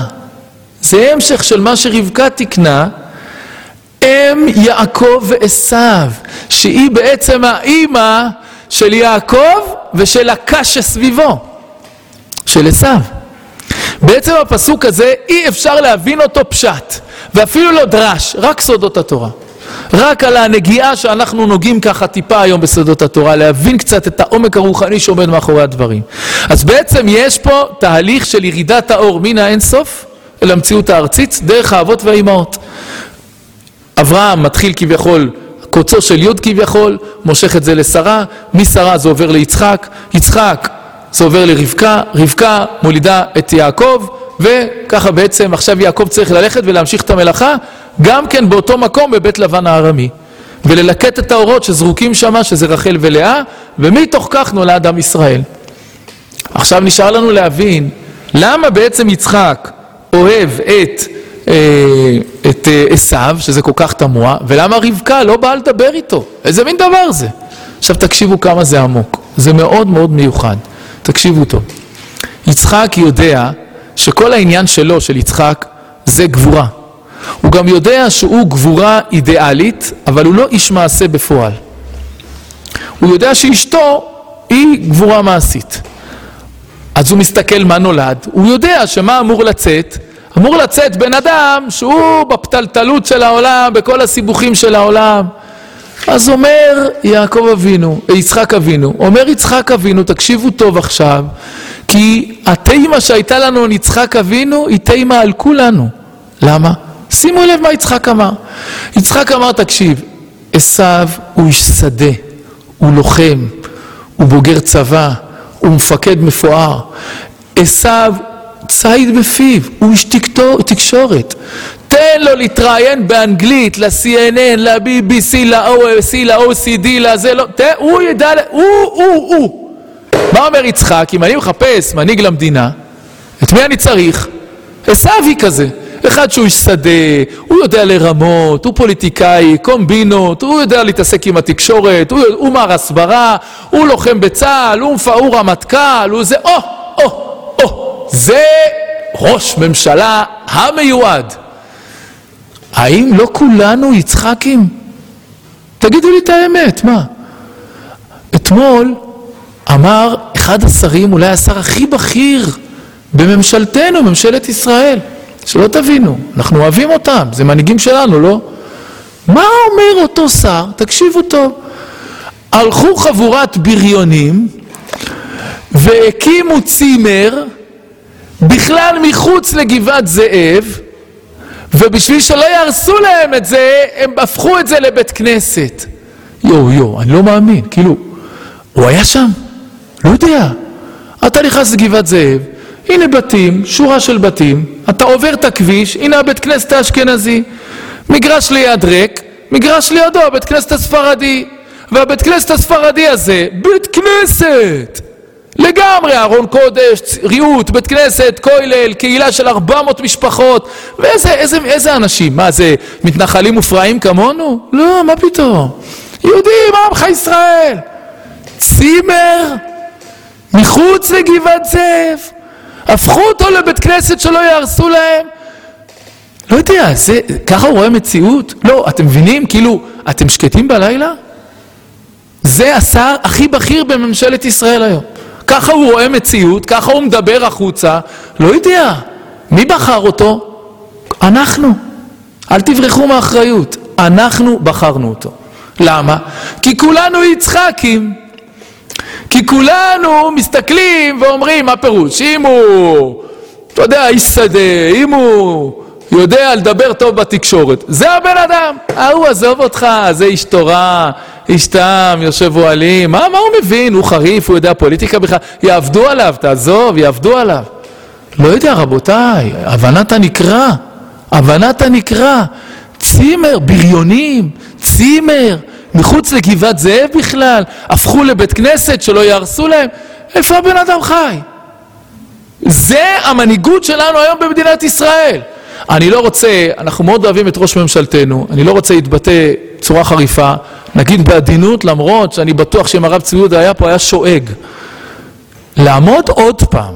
זה המשך של מה שרבקה תקנה, אם יעקב ועשיו, שהיא בעצם האימא של יעקב ושל הקש שסביבו. של עשיו. בעצם הפסוק הזה אי אפשר להבין אותו פשט, ואפילו לא דרש, רק סודות התורה. רק על הנגיעה שאנחנו נוגעים ככה טיפה היום בסודות התורה, להבין קצת את העומק הרוחני שעומד מאחורי הדברים. אז בעצם יש פה תהליך של ירידת האור מן האינסוף אל המציאות הארצית, דרך האבות והאימהות. אברהם מתחיל כביכול, קוצו של יוד כביכול, מושך את זה לשרה, משרה זה עובר ליצחק, יצחק זה עובר לרבקה, רבקה מולידה את יעקב, וככה בעצם עכשיו יעקב צריך ללכת ולהמשיך את המלאכה, גם כן באותו מקום בבית לבן הארמי, וללקט את האורות שזרוקים שם, שזה רחל ולאה, ומתוך כך נולד עם ישראל. עכשיו נשאר לנו להבין, למה בעצם יצחק אוהב את, אה, את אה, עשיו, שזה כל כך תמוה, ולמה רבקה לא באה לדבר איתו? איזה מין דבר זה? עכשיו תקשיבו כמה זה עמוק, זה מאוד מאוד מיוחד, תקשיבו טוב. יצחק יודע שכל העניין שלו, של יצחק, זה גבורה. הוא גם יודע שהוא גבורה אידיאלית, אבל הוא לא איש מעשה בפועל. הוא יודע שאשתו היא גבורה מעשית. אז הוא מסתכל מה נולד, הוא יודע שמה אמור לצאת, אמור לצאת בן אדם שהוא בפתלתלות של העולם, בכל הסיבוכים של העולם. אז אומר יעקב אבינו, יצחק אבינו, אומר יצחק אבינו, תקשיבו טוב עכשיו, כי התימה שהייתה לנו על יצחק אבינו היא תימה על כולנו. למה? שימו לב מה יצחק אמר. יצחק אמר, תקשיב, עשיו הוא איש שדה, הוא לוחם, הוא בוגר צבא, הוא מפקד מפואר. עשיו ציד בפיו, הוא איש תקשורת. תן לו להתראיין באנגלית, ל-סי אן אן, ל-בי בי סי, ל-או אס סי, ל-או סי די, לזה, לא, תן, הוא ידע, הוא, הוא, הוא. מה אומר יצחק? אם אני מחפש מנהיג למדינה, את מי אני צריך? עשיו היא כזה. אחד שהוא איש שדה, הוא יודע לרמות, הוא פוליטיקאי, קומבינות, הוא יודע להתעסק עם התקשורת, הוא, הוא מר הסברה, הוא לוחם בצהל, הוא מפאור רמטכ"ל, הוא זה, או, או, או, זה ראש ממשלה המיועד. האם לא כולנו יצחקים? תגידו לי את האמת, מה? אתמול אמר אחד השרים, אולי השר הכי בכיר בממשלתנו, ממשלת ישראל, שלא תבינו, אנחנו אוהבים אותם, זה מנהיגים שלנו, לא? מה אומר אותו שר? תקשיבו טוב. הלכו חבורת בריונים והקימו צימר בכלל מחוץ לגבעת זאב, ובשביל שלא ירסו להם את זה, הם הפכו את זה לבית כנסת. יו, יו, אני לא מאמין, כאילו, הוא היה שם? לא יודע. אתה נכנס לגבעת זאב, הנה בתים, שורה של בתים, אתה עובר את הכביש, הנה הבית כנסת האשכנזי, מגרש ליד ריק, מגרש לידו, הבית כנסת הספרדי, והבית כנסת הספרדי הזה, בית כנסת! לגמרי, ארון קודש, ריהוט, בית כנסת, כולל, קהילה של ארבע מאות משפחות, ואיזה איזה, איזה אנשים? מה זה, מתנחלים מופרעים כמונו? לא, מה פתאום? יהודים, עמך ישראל! צימר, מחוץ לגבעת זאב, הפכו אותו לבית כנסת שלא יהרסו להם. לא יודע, זה, ככה הוא רואה מציאות? לא, אתם מבינים? כאילו, אתם שקטים בלילה? זה השר הכי בכיר בממשלת ישראל היום. ככה הוא רואה מציאות, ככה הוא מדבר החוצה. לא יודע, מי בחר אותו? אנחנו. אל תברחו מאחריות. אנחנו בחרנו אותו. למה? כי כולנו יצחקים. כי כולנו מסתכלים ואומרים, מה פירוש? אם הוא, אתה יודע, איש שדה, אם הוא יודע לדבר טוב בתקשורת, זה הבן אדם. ההוא עזוב אותך, זה איש תורה, איש טעם, יושב אוהלים. מה, מה הוא מבין? הוא חריף, הוא יודע פוליטיקה בכלל. יעבדו עליו, תעזוב, יעבדו עליו. לא יודע, רבותיי, הבנת הנקרא, הבנת הנקרא. צימר, בריונים, צימר, מחוץ לגבעת זאב בכלל, הפכו לבית כנסת שלא יהרסו להם. איפה הבן אדם חי? זה המנהיגות שלנו היום במדינת ישראל. אני לא רוצה, אנחנו מאוד אוהבים את ראש ממשלתנו, אני לא רוצה להתבטא בצורה חריפה, נגיד בעדינות, למרות שאני בטוח שאם הרב צבי יהודה היה פה היה שואג. לעמוד עוד פעם,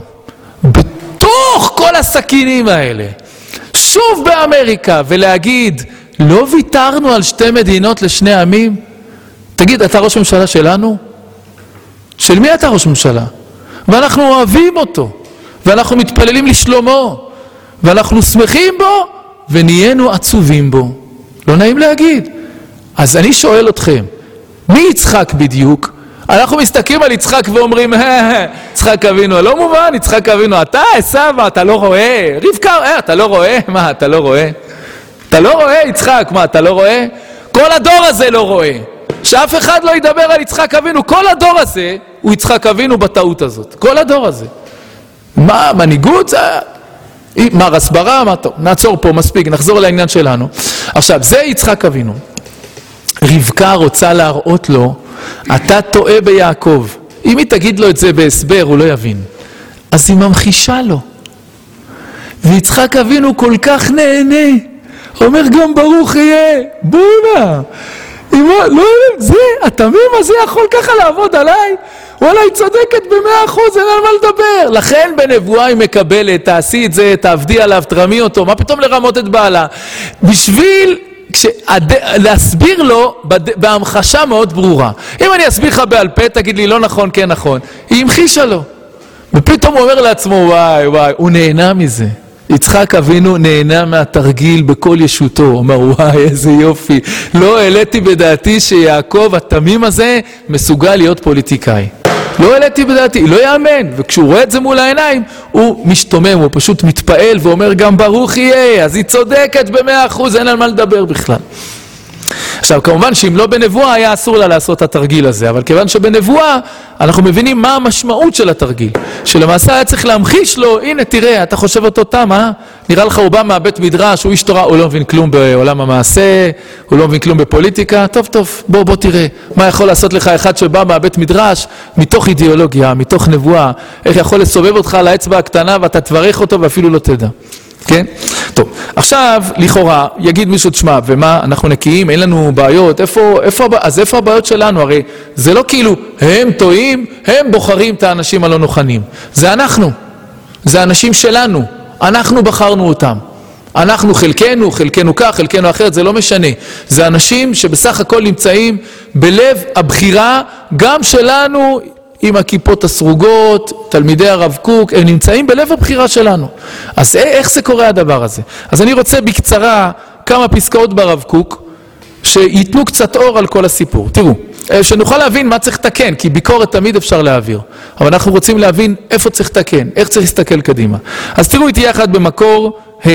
בתוך כל הסכינים האלה, שוב באמריקה, ולהגיד, לא ויתרנו על שתי מדינות לשני עמים? תגיד, אתה ראש ממשלה שלנו? של מי אתה ראש ממשלה? ואנחנו אוהבים אותו. ואנחנו מתפללים לשלומו, ואנחנו שמחים בו, ונהיינו עצובים בו. לא נעים להגיד. אז אני שואל אתכם, מי יצחק בדיוק? אנחנו מסתכלים על יצחק ואומרים, יצחק אבינו, לא מובן, יצחק אבינו, אתה עשיו, אתה לא רואה? רבקה, אה, אתה לא רואה? מה, אתה לא רואה? אתה לא רואה יצחק, מה, אתה לא רואה? כל הדור הזה לא רואה. שאף אחד לא ידבר על יצחק אבינו, כל הדור הזה הוא יצחק אבינו בטעות הזאת. כל הדור הזה. מה, מנהיגות זה... מה, הסברה? מה, טוב, נעצור פה, מספיק, נחזור לעניין שלנו. עכשיו, זה יצחק אבינו. רבקה רוצה להראות לו, אתה טועה ביעקב. אם היא תגיד לו את זה בהסבר, הוא לא יבין. אז היא ממחישה לו. ויצחק אבינו כל כך נהנה. אומר גם ברוך יהיה, בונה. אמא, לא, זה, התמים הזה יכול ככה לעבוד עליי? וואלה, היא צודקת במאה אחוז, אין על מה לדבר. לכן בנבואה היא מקבלת, תעשי את זה, תעבדי עליו, תרמי אותו. מה פתאום לרמות את בעלה? בשביל... כשעד... להסביר לו בהמחשה מאוד ברורה. אם אני אסביר לך בעל פה, תגיד לי לא נכון, כן נכון. היא המחישה לו. ופתאום הוא אומר לעצמו, וואי וואי, הוא נהנה מזה. יצחק אבינו נהנה מהתרגיל בכל ישותו. הוא אומר, וואי, איזה יופי. לא העליתי בדעתי שיעקב התמים הזה מסוגל להיות פוליטיקאי. לא העליתי בדעתי, לא יאמן. וכשהוא רואה את זה מול העיניים, הוא משתומם, הוא פשוט מתפעל ואומר גם ברוך יהיה. אז היא צודקת במאה אחוז, אין על מה לדבר בכלל. עכשיו, כמובן שאם לא בנבואה היה אסור לה לעשות את התרגיל הזה, אבל כיוון שבנבואה אנחנו מבינים מה המשמעות של התרגיל. שלמעשה היה צריך להמחיש לו, הנה תראה, אתה חושב אותו תם, אה? נראה לך הוא בא מהבית מדרש, הוא איש תורה, הוא לא מבין כלום בעולם המעשה, הוא לא מבין כלום בפוליטיקה, טוב טוב, בוא בוא תראה, מה יכול לעשות לך אחד שבא מהבית מדרש, מתוך אידיאולוגיה, מתוך נבואה, איך יכול לסובב אותך על האצבע הקטנה ואתה תברך אותו ואפילו לא תדע. כן? טוב, עכשיו, לכאורה, יגיד מישהו, תשמע, ומה, אנחנו נקיים, אין לנו בעיות, איפה, איפה, אז איפה הבעיות שלנו? הרי זה לא כאילו, הם טועים, הם בוחרים את האנשים הלא נוחנים. זה אנחנו, זה האנשים שלנו, אנחנו בחרנו אותם. אנחנו חלקנו, חלקנו כך, חלקנו אחרת, זה לא משנה. זה אנשים שבסך הכל נמצאים בלב הבחירה, גם שלנו, עם הכיפות הסרוגות, תלמידי הרב קוק, הם נמצאים בלב הבחירה שלנו. אז איך זה קורה הדבר הזה? אז אני רוצה בקצרה כמה פסקאות ברב קוק, שיתנו קצת אור על כל הסיפור. תראו, שנוכל להבין מה צריך לתקן, כי ביקורת תמיד אפשר להעביר. אבל אנחנו רוצים להבין איפה צריך לתקן, איך צריך להסתכל קדימה. אז תראו איתי יחד במקור ה'.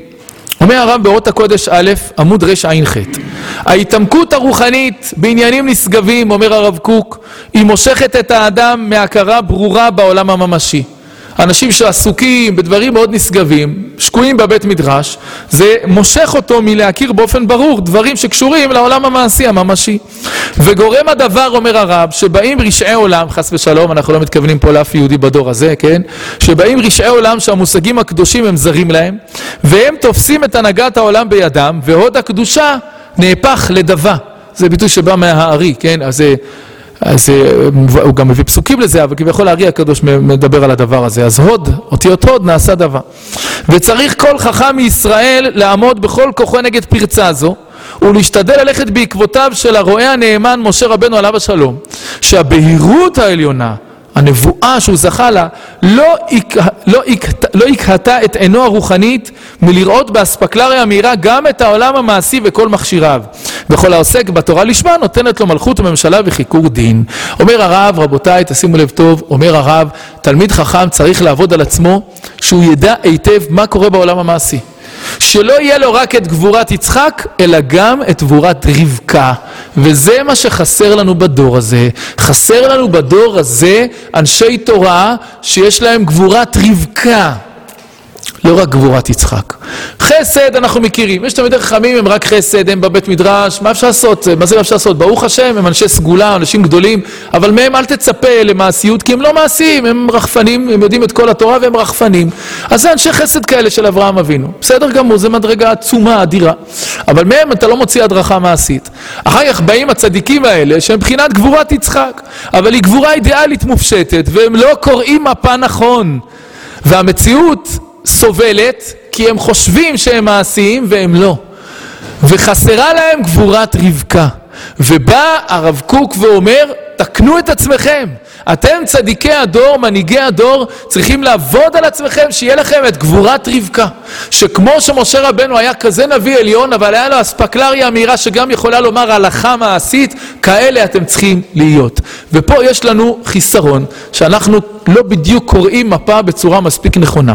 אומר הרב באורות הקודש א', עמוד רש עין ח'. ההתעמקות הרוחנית בעניינים נשגבים, אומר הרב קוק, היא מושכת את האדם מהכרה ברורה בעולם הממשי. אנשים שעסוקים בדברים מאוד נשגבים, שקועים בבית מדרש, זה מושך אותו מלהכיר באופן ברור דברים שקשורים לעולם המעשי הממשי. וגורם הדבר, אומר הרב, שבאים רשעי עולם, חס ושלום, אנחנו לא מתכוונים פה לאף יהודי בדור הזה, כן? שבאים רשעי עולם שהמושגים הקדושים הם זרים להם, והם תופסים את הנהגת העולם בידם, והוד הקדושה נהפך לדבה. זה ביטוי שבא מהארי, כן? אז זה... אז הוא גם מביא פסוקים לזה, אבל כביכול הארי הקדוש מדבר על הדבר הזה. אז הוד, אותיות הוד, נעשה דבר. וצריך כל חכם מישראל לעמוד בכל כוחו נגד פרצה זו, ולהשתדל ללכת בעקבותיו של הרועה הנאמן משה רבנו עליו השלום, שהבהירות העליונה, הנבואה שהוא זכה לה, לא, יק... לא, יק... לא יקהתה את עינו הרוחנית מלראות באספקלריה המהירה גם את העולם המעשי וכל מכשיריו. וכל העוסק בתורה לשמה נותנת לו מלכות וממשלה וחיקור דין. אומר הרב, רבותיי, תשימו לב טוב, אומר הרב, תלמיד חכם צריך לעבוד על עצמו שהוא ידע היטב מה קורה בעולם המעשי. שלא יהיה לו רק את גבורת יצחק, אלא גם את גבורת רבקה. וזה מה שחסר לנו בדור הזה. חסר לנו בדור הזה אנשי תורה שיש להם גבורת רבקה. לא רק גבורת יצחק. חסד אנחנו מכירים. יש תלמידי חכמים, הם רק חסד, הם בבית מדרש. מה אפשר לעשות? מה זה אפשר לעשות? ברוך השם, הם אנשי סגולה, אנשים גדולים, אבל מהם אל תצפה למעשיות, כי הם לא מעשיים, הם רחפנים, הם יודעים את כל התורה והם רחפנים. אז זה אנשי חסד כאלה של אברהם אבינו. בסדר גמור, זה מדרגה עצומה, אדירה. אבל מהם אתה לא מוציא הדרכה מעשית. אחר כך באים הצדיקים האלה, שהם מבחינת גבורת יצחק, אבל היא גבורה אידיאלית מופשטת, והם לא קוראים מפה נכון. והמציאות סובלת, כי הם חושבים שהם מעשיים והם לא. וחסרה להם גבורת רבקה. ובא הרב קוק ואומר, תקנו את עצמכם. אתם צדיקי הדור, מנהיגי הדור, צריכים לעבוד על עצמכם, שיהיה לכם את גבורת רבקה. שכמו שמשה רבנו היה כזה נביא עליון, אבל היה לו אספקלריה מהירה שגם יכולה לומר הלכה מעשית, כאלה אתם צריכים להיות. ופה יש לנו חיסרון, שאנחנו לא בדיוק קוראים מפה בצורה מספיק נכונה.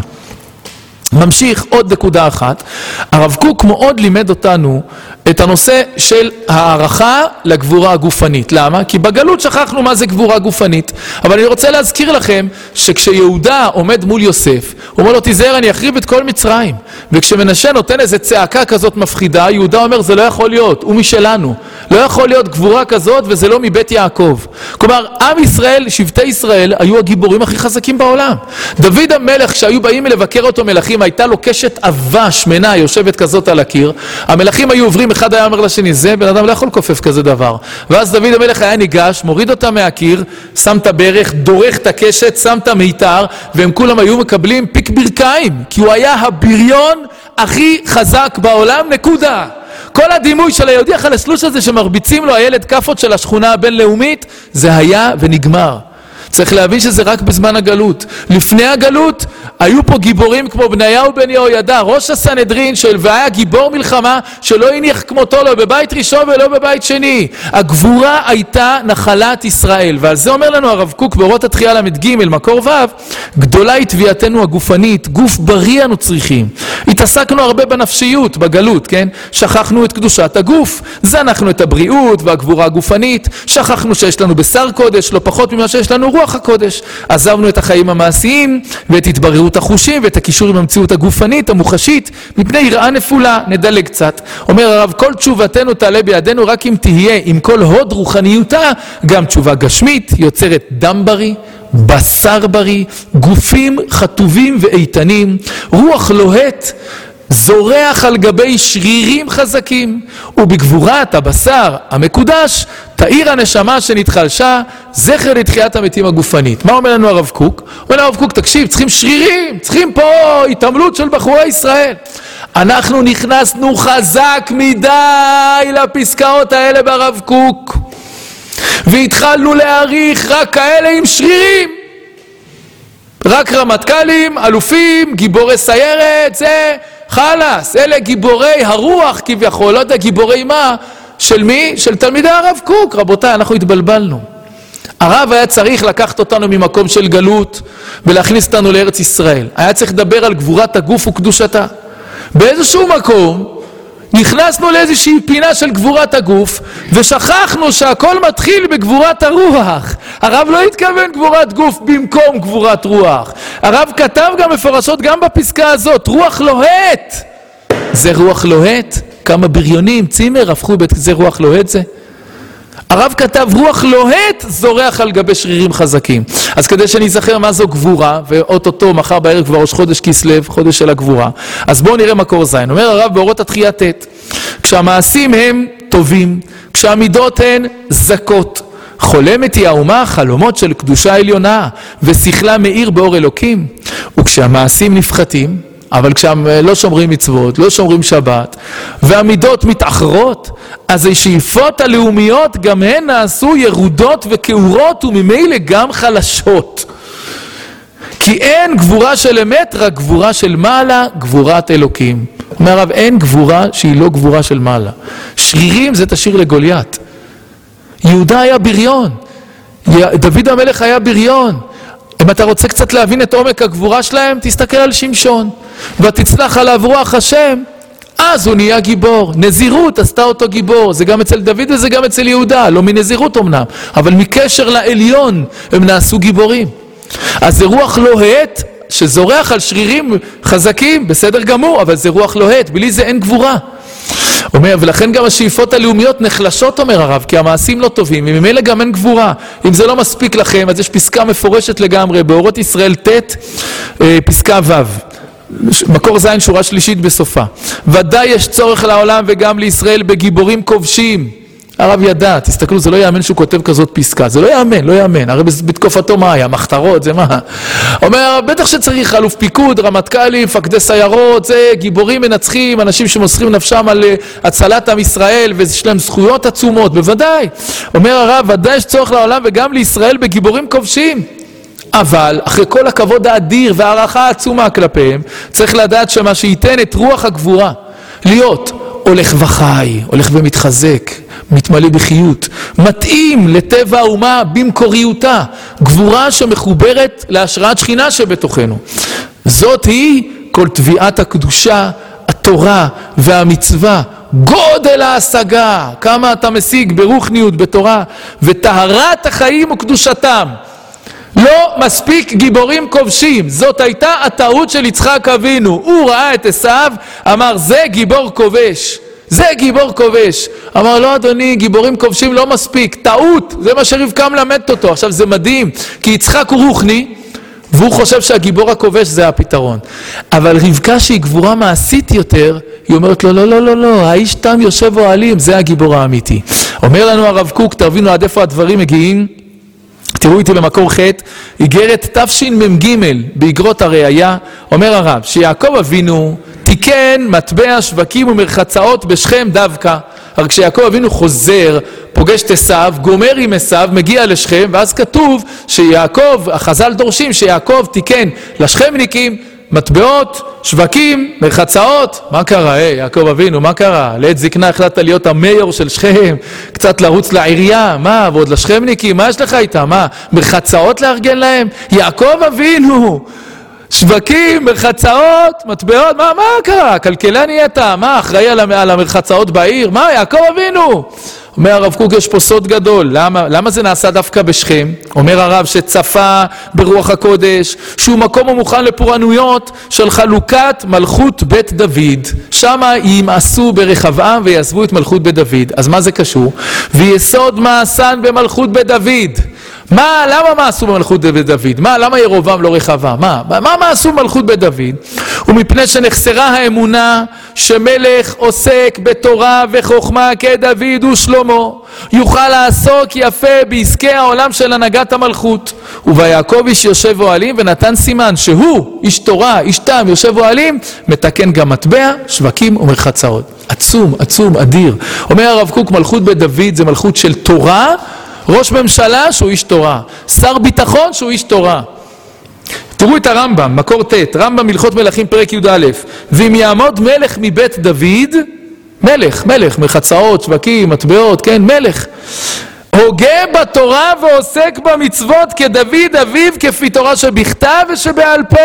ממשיך עוד נקודה אחת. הרב קוק מאוד לימד אותנו את הנושא של הערכה לגבורה הגופנית. למה? כי בגלות שכחנו מה זה גבורה גופנית. אבל אני רוצה להזכיר לכם שכשיהודה עומד מול יוסף, הוא אומר לו, תיזהר, אני אחריב את כל מצרים. וכשמנשה נותן איזו צעקה כזאת מפחידה, יהודה אומר, זה לא יכול להיות, הוא משלנו. לא יכול להיות גבורה כזאת וזה לא מבית יעקב. כלומר, עם ישראל, שבטי ישראל, היו הגיבורים הכי חזקים בעולם. דוד המלך, כשהיו באים לבקר אותו מלכים, הייתה לו קשת עבה שמנה יושבת כזאת על הקיר. המלכים היו עוברים, אחד היה אומר לשני, זה בן אדם לא יכול לקופף כזה דבר. ואז דוד המלך היה ניגש, מוריד אותה מהקיר, שם את הברך, דורך את הקשת, שם את המיתר, והם כולם היו מקבלים פיק ברכיים, כי הוא היה הבריון הכי חזק בעולם, נקודה. כל הדימוי של היהודי החלשלוש הזה שמרביצים לו הילד כפות של השכונה הבינלאומית, זה היה ונגמר. צריך להבין שזה רק בזמן הגלות. לפני הגלות היו פה גיבורים כמו בניהו בן יהוידע, ראש הסנהדרין של והיה גיבור מלחמה שלא הניח כמותו לא בבית ראשון ולא בבית שני. הגבורה הייתה נחלת ישראל, ועל זה אומר לנו הרב קוק באורות התחייה למד ג' מקור ו', גדולה היא תביעתנו הגופנית, גוף בריא אנו צריכים. התעסקנו הרבה בנפשיות בגלות, כן? שכחנו את קדושת הגוף, זנחנו את הבריאות והגבורה הגופנית, שכחנו שיש לנו בשר קודש, לא פחות ממה שיש לנו רוח הקודש. עזבנו את החיים המעשיים ואת התבררות החושים ואת הקישור עם המציאות הגופנית המוחשית מפני יראה נפולה. נדלג קצת. אומר הרב, כל תשובתנו תעלה בידינו רק אם תהיה עם כל הוד רוחניותה גם תשובה גשמית יוצרת דם בריא, בשר בריא, גופים חטובים ואיתנים, רוח לוהט זורח על גבי שרירים חזקים, ובגבורת הבשר המקודש תאיר הנשמה שנתחלשה, זכר לתחיית המתים הגופנית. מה אומר לנו הרב קוק? אומר לנו הרב קוק, תקשיב, צריכים שרירים, צריכים פה התעמלות של בחורי ישראל. אנחנו נכנסנו חזק מדי לפסקאות האלה ברב קוק, והתחלנו להעריך רק כאלה עם שרירים. רק רמטכ"לים, אלופים, גיבורי סיירת, זה חלס, אלה גיבורי הרוח כביכול, לא יודע גיבורי מה, של מי? של תלמידי הרב קוק. רבותיי, אנחנו התבלבלנו. הרב היה צריך לקחת אותנו ממקום של גלות ולהכניס אותנו לארץ ישראל. היה צריך לדבר על גבורת הגוף וקדושתה. באיזשהו מקום נכנסנו לאיזושהי פינה של גבורת הגוף ושכחנו שהכל מתחיל בגבורת הרוח. הרב לא התכוון גבורת גוף במקום גבורת רוח. הרב כתב גם מפורשות גם בפסקה הזאת, רוח לוהט. זה רוח לוהט? כמה בריונים, צימר, הפכו בזה רוח לוהט זה? הרב כתב רוח לוהט זורח על גבי שרירים חזקים. אז כדי שנזכר מה זו גבורה, ואוטוטו מחר בערב כבר ראש חודש כסלו, חודש של הגבורה, אז בואו נראה מקור זין. אומר הרב באורות התחייה ט', כשהמעשים הם טובים, כשהמידות הן זכות, חולמת היא האומה חלומות של קדושה עליונה, ושכלה מאיר באור אלוקים. וכשהמעשים נפחתים, אבל כשהם לא שומרים מצוות, לא שומרים שבת, והמידות מתאחרות, אז השאיפות הלאומיות גם הן נעשו ירודות וכאורות, וממילא גם חלשות. כי אין גבורה של אמת, רק גבורה של מעלה, גבורת אלוקים. אומר הרב, אין גבורה שהיא לא גבורה של מעלה. שרירים זה תשאיר לגוליית. יהודה היה בריון, דוד המלך היה בריון. אם אתה רוצה קצת להבין את עומק הגבורה שלהם, תסתכל על שמשון. ותצלח עליו רוח השם, אז הוא נהיה גיבור. נזירות עשתה אותו גיבור. זה גם אצל דוד וזה גם אצל יהודה. לא מנזירות אמנם, אבל מקשר לעליון הם נעשו גיבורים. אז זה רוח לוהט שזורח על שרירים חזקים, בסדר גמור, אבל זה רוח לוהט. בלי זה אין גבורה. אומר, ולכן גם השאיפות הלאומיות נחלשות, אומר הרב, כי המעשים לא טובים, וממילא גם אין גבורה. אם זה לא מספיק לכם, אז יש פסקה מפורשת לגמרי, באורות ישראל ט', פסקה ו', מקור זין שורה שלישית בסופה. ודאי יש צורך לעולם וגם לישראל בגיבורים כובשים. הרב ידע, תסתכלו, זה לא יאמן שהוא כותב כזאת פסקה, זה לא יאמן, לא יאמן, הרי בתקופתו מה היה, מחתרות, זה מה? אומר, בטח שצריך אלוף פיקוד, רמטכ"לים, מפקדי סיירות, זה גיבורים מנצחים, אנשים שמוסרים נפשם על הצלת עם ישראל, ויש להם זכויות עצומות, בוודאי. אומר הרב, ודאי יש צורך לעולם וגם לישראל בגיבורים כובשים. אבל אחרי כל הכבוד האדיר והערכה העצומה כלפיהם, צריך לדעת שמה שייתן את רוח הגבורה, להיות הולך וחי, הולך ומתחזק, מתמלא בחיות, מתאים לטבע האומה במקוריותה, גבורה שמחוברת להשראת שכינה שבתוכנו. זאת היא כל תביעת הקדושה, התורה והמצווה, גודל ההשגה, כמה אתה משיג ברוחניות בתורה, וטהרת החיים וקדושתם. לא מספיק גיבורים כובשים, זאת הייתה הטעות של יצחק אבינו. הוא ראה את עשיו, אמר זה גיבור כובש, זה גיבור כובש. אמר לא אדוני, גיבורים כובשים לא מספיק, טעות, זה מה שרבקה מלמדת אותו. עכשיו זה מדהים, כי יצחק הוא רוחני, והוא חושב שהגיבור הכובש זה הפתרון. אבל רבקה שהיא גבורה מעשית יותר, היא אומרת לו לא לא לא לא, האיש תם יושב אוהלים, זה הגיבור האמיתי. אומר לנו הרב קוק, תבינו עד איפה הדברים מגיעים, תראו איתי במקור ח' איגרת תשמ"ג באגרות הראיה, אומר הרב שיעקב אבינו תיקן מטבע שווקים ומרחצאות בשכם דווקא. רק כשיעקב אבינו חוזר, פוגש את עשיו, גומר עם עשיו, מגיע לשכם, ואז כתוב שיעקב, החז"ל דורשים שיעקב תיקן לשכמניקים מטבעות, שווקים, מרחצאות. מה קרה? היי, יעקב אבינו, מה קרה? לעת זקנה החלטת להיות המיור של שכם, קצת לרוץ לעירייה, מה? ועוד לשכמניקים, מה יש לך איתה? מה? מרחצאות לארגן להם? יעקב אבינו, שווקים, מרחצאות, מטבעות, מה, מה קרה? כלכלן נהיית, מה? אחראי על המרחצאות בעיר? מה? יעקב אבינו. אומר הרב קוק, יש פה סוד גדול. למה? למה זה נעשה דווקא בשכם? אומר הרב שצפה ברוח הקודש, שהוא מקום המוכן לפורענויות של חלוקת מלכות בית דוד. שמה ימאסו ברחבעם ויעזבו את מלכות בית דוד. אז מה זה קשור? ויסוד מעשן במלכות בית דוד. מה, למה מה עשו במלכות בית דוד? מה, למה ירובעם לא רחבעם? מה, מה, מה עשו במלכות בית דוד? ומפני שנחסרה האמונה שמלך עוסק בתורה וחוכמה כדוד ושלמה, יוכל לעסוק יפה בעסקי העולם של הנהגת המלכות. וביעקב איש יושב אוהלים ונתן סימן שהוא איש תורה, איש טעם, יושב אוהלים, מתקן גם מטבע, שווקים ומרחצאות. עצום, עצום, אדיר. אומר הרב קוק, מלכות בית דוד זה מלכות של תורה, ראש ממשלה שהוא איש תורה, שר ביטחון שהוא איש תורה. תראו את הרמב"ם, מקור ט', רמב"ם הלכות מלכים פרק י"א, ואם יעמוד מלך מבית דוד, מלך, מלך, מרחצאות, שווקים, מטבעות, כן, מלך, הוגה בתורה ועוסק במצוות כדוד אביו, כפי תורה שבכתב ושבעל פה.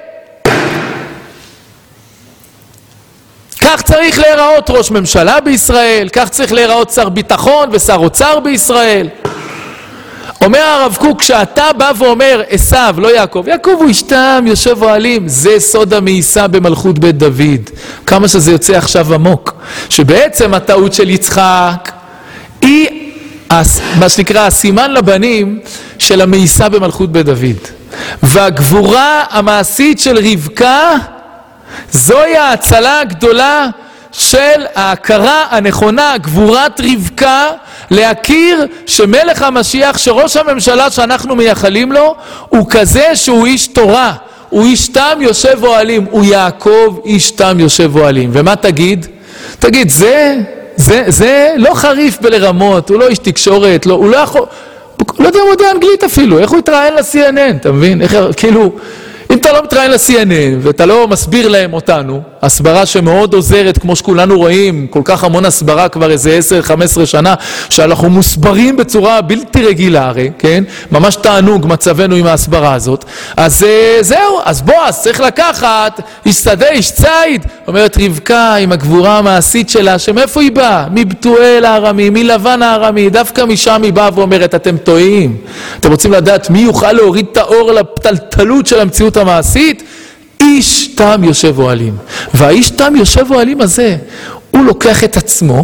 כך צריך להיראות ראש ממשלה בישראל, כך צריך להיראות שר ביטחון ושר אוצר בישראל. אומר הרב קוק, כשאתה בא ואומר עשיו, לא יעקב, יעקב הוא אשתם, יושב אוהלים, זה סוד המאיסה במלכות בית דוד. כמה שזה יוצא עכשיו עמוק, שבעצם הטעות של יצחק היא מה שנקרא הסימן לבנים של המאיסה במלכות בית דוד. והגבורה המעשית של רבקה, זוהי ההצלה הגדולה של ההכרה הנכונה, גבורת רבקה, להכיר שמלך המשיח, שראש הממשלה שאנחנו מייחלים לו, הוא כזה שהוא איש תורה, הוא איש תם יושב אוהלים, הוא יעקב איש תם יושב אוהלים. ומה תגיד? תגיד, זה, זה, זה לא חריף בלרמות, הוא לא איש תקשורת, לא, הוא לא יכול, לא יודע הוא יודע אנגלית אפילו, איך הוא יתראיין ל-סי אן אן, אתה מבין? איך, כאילו, אם אתה לא מתראיין ל-סי אן אן ואתה לא מסביר להם אותנו, הסברה שמאוד עוזרת, כמו שכולנו רואים, כל כך המון הסברה כבר איזה עשר חמש עשרה שנה, שאנחנו מוסברים בצורה בלתי רגילה הרי, כן? ממש תענוג מצבנו עם ההסברה הזאת. אז זהו, אז בוא, אז צריך לקחת, איש שדה, איש ציד. אומרת רבקה עם הגבורה המעשית שלה, שמאיפה היא באה? מבתואל הארמי, מלבן הארמי, דווקא משם היא באה ואומרת, אתם טועים. אתם רוצים לדעת מי יוכל להוריד את האור לפתלתלות של המציאות המעשית? איש תם יושב אוהלים. והאיש תם יושב אוהלים הזה, הוא לוקח את עצמו,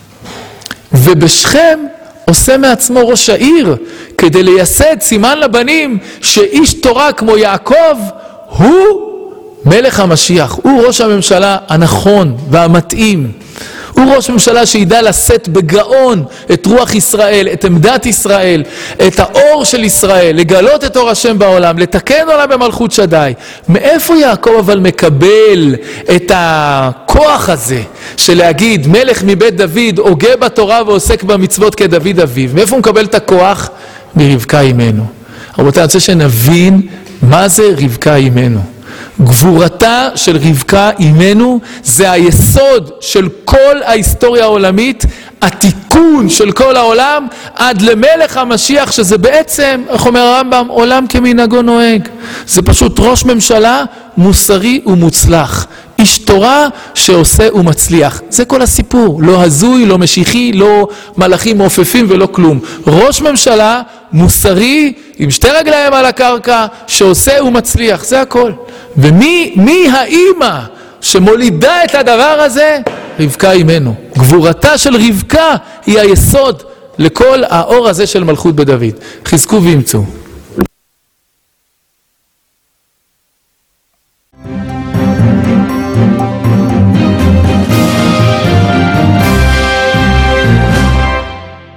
ובשכם עושה מעצמו ראש העיר, כדי לייסד סימן לבנים, שאיש תורה כמו יעקב, הוא מלך המשיח, הוא ראש הממשלה הנכון והמתאים. הוא ראש ממשלה שידע לשאת בגאון את רוח ישראל, את עמדת ישראל, את האור של ישראל, לגלות את אור השם בעולם, לתקן עולם במלכות שדי. מאיפה יעקב אבל מקבל את הכוח הזה של להגיד מלך מבית דוד, הוגה בתורה ועוסק במצוות כדוד אביו? מאיפה הוא מקבל את הכוח? מרבקה אימנו. רבותיי, אני רוצה שנבין מה זה רבקה אימנו. גבורתה של רבקה אימנו זה היסוד של כל ההיסטוריה העולמית, התיקון של כל העולם עד למלך המשיח, שזה בעצם, איך אומר הרמב"ם, עולם כמנהגו נוהג. זה פשוט ראש ממשלה מוסרי ומוצלח, איש תורה שעושה ומצליח. זה כל הסיפור, לא הזוי, לא משיחי, לא מלאכים מעופפים ולא כלום. ראש ממשלה מוסרי עם שתי רגליים על הקרקע שעושה ומצליח, זה הכל. ומי מי האימא שמולידה את הדבר הזה? רבקה אימנו. גבורתה של רבקה היא היסוד לכל האור הזה של מלכות בדוד. חזקו ואמצו.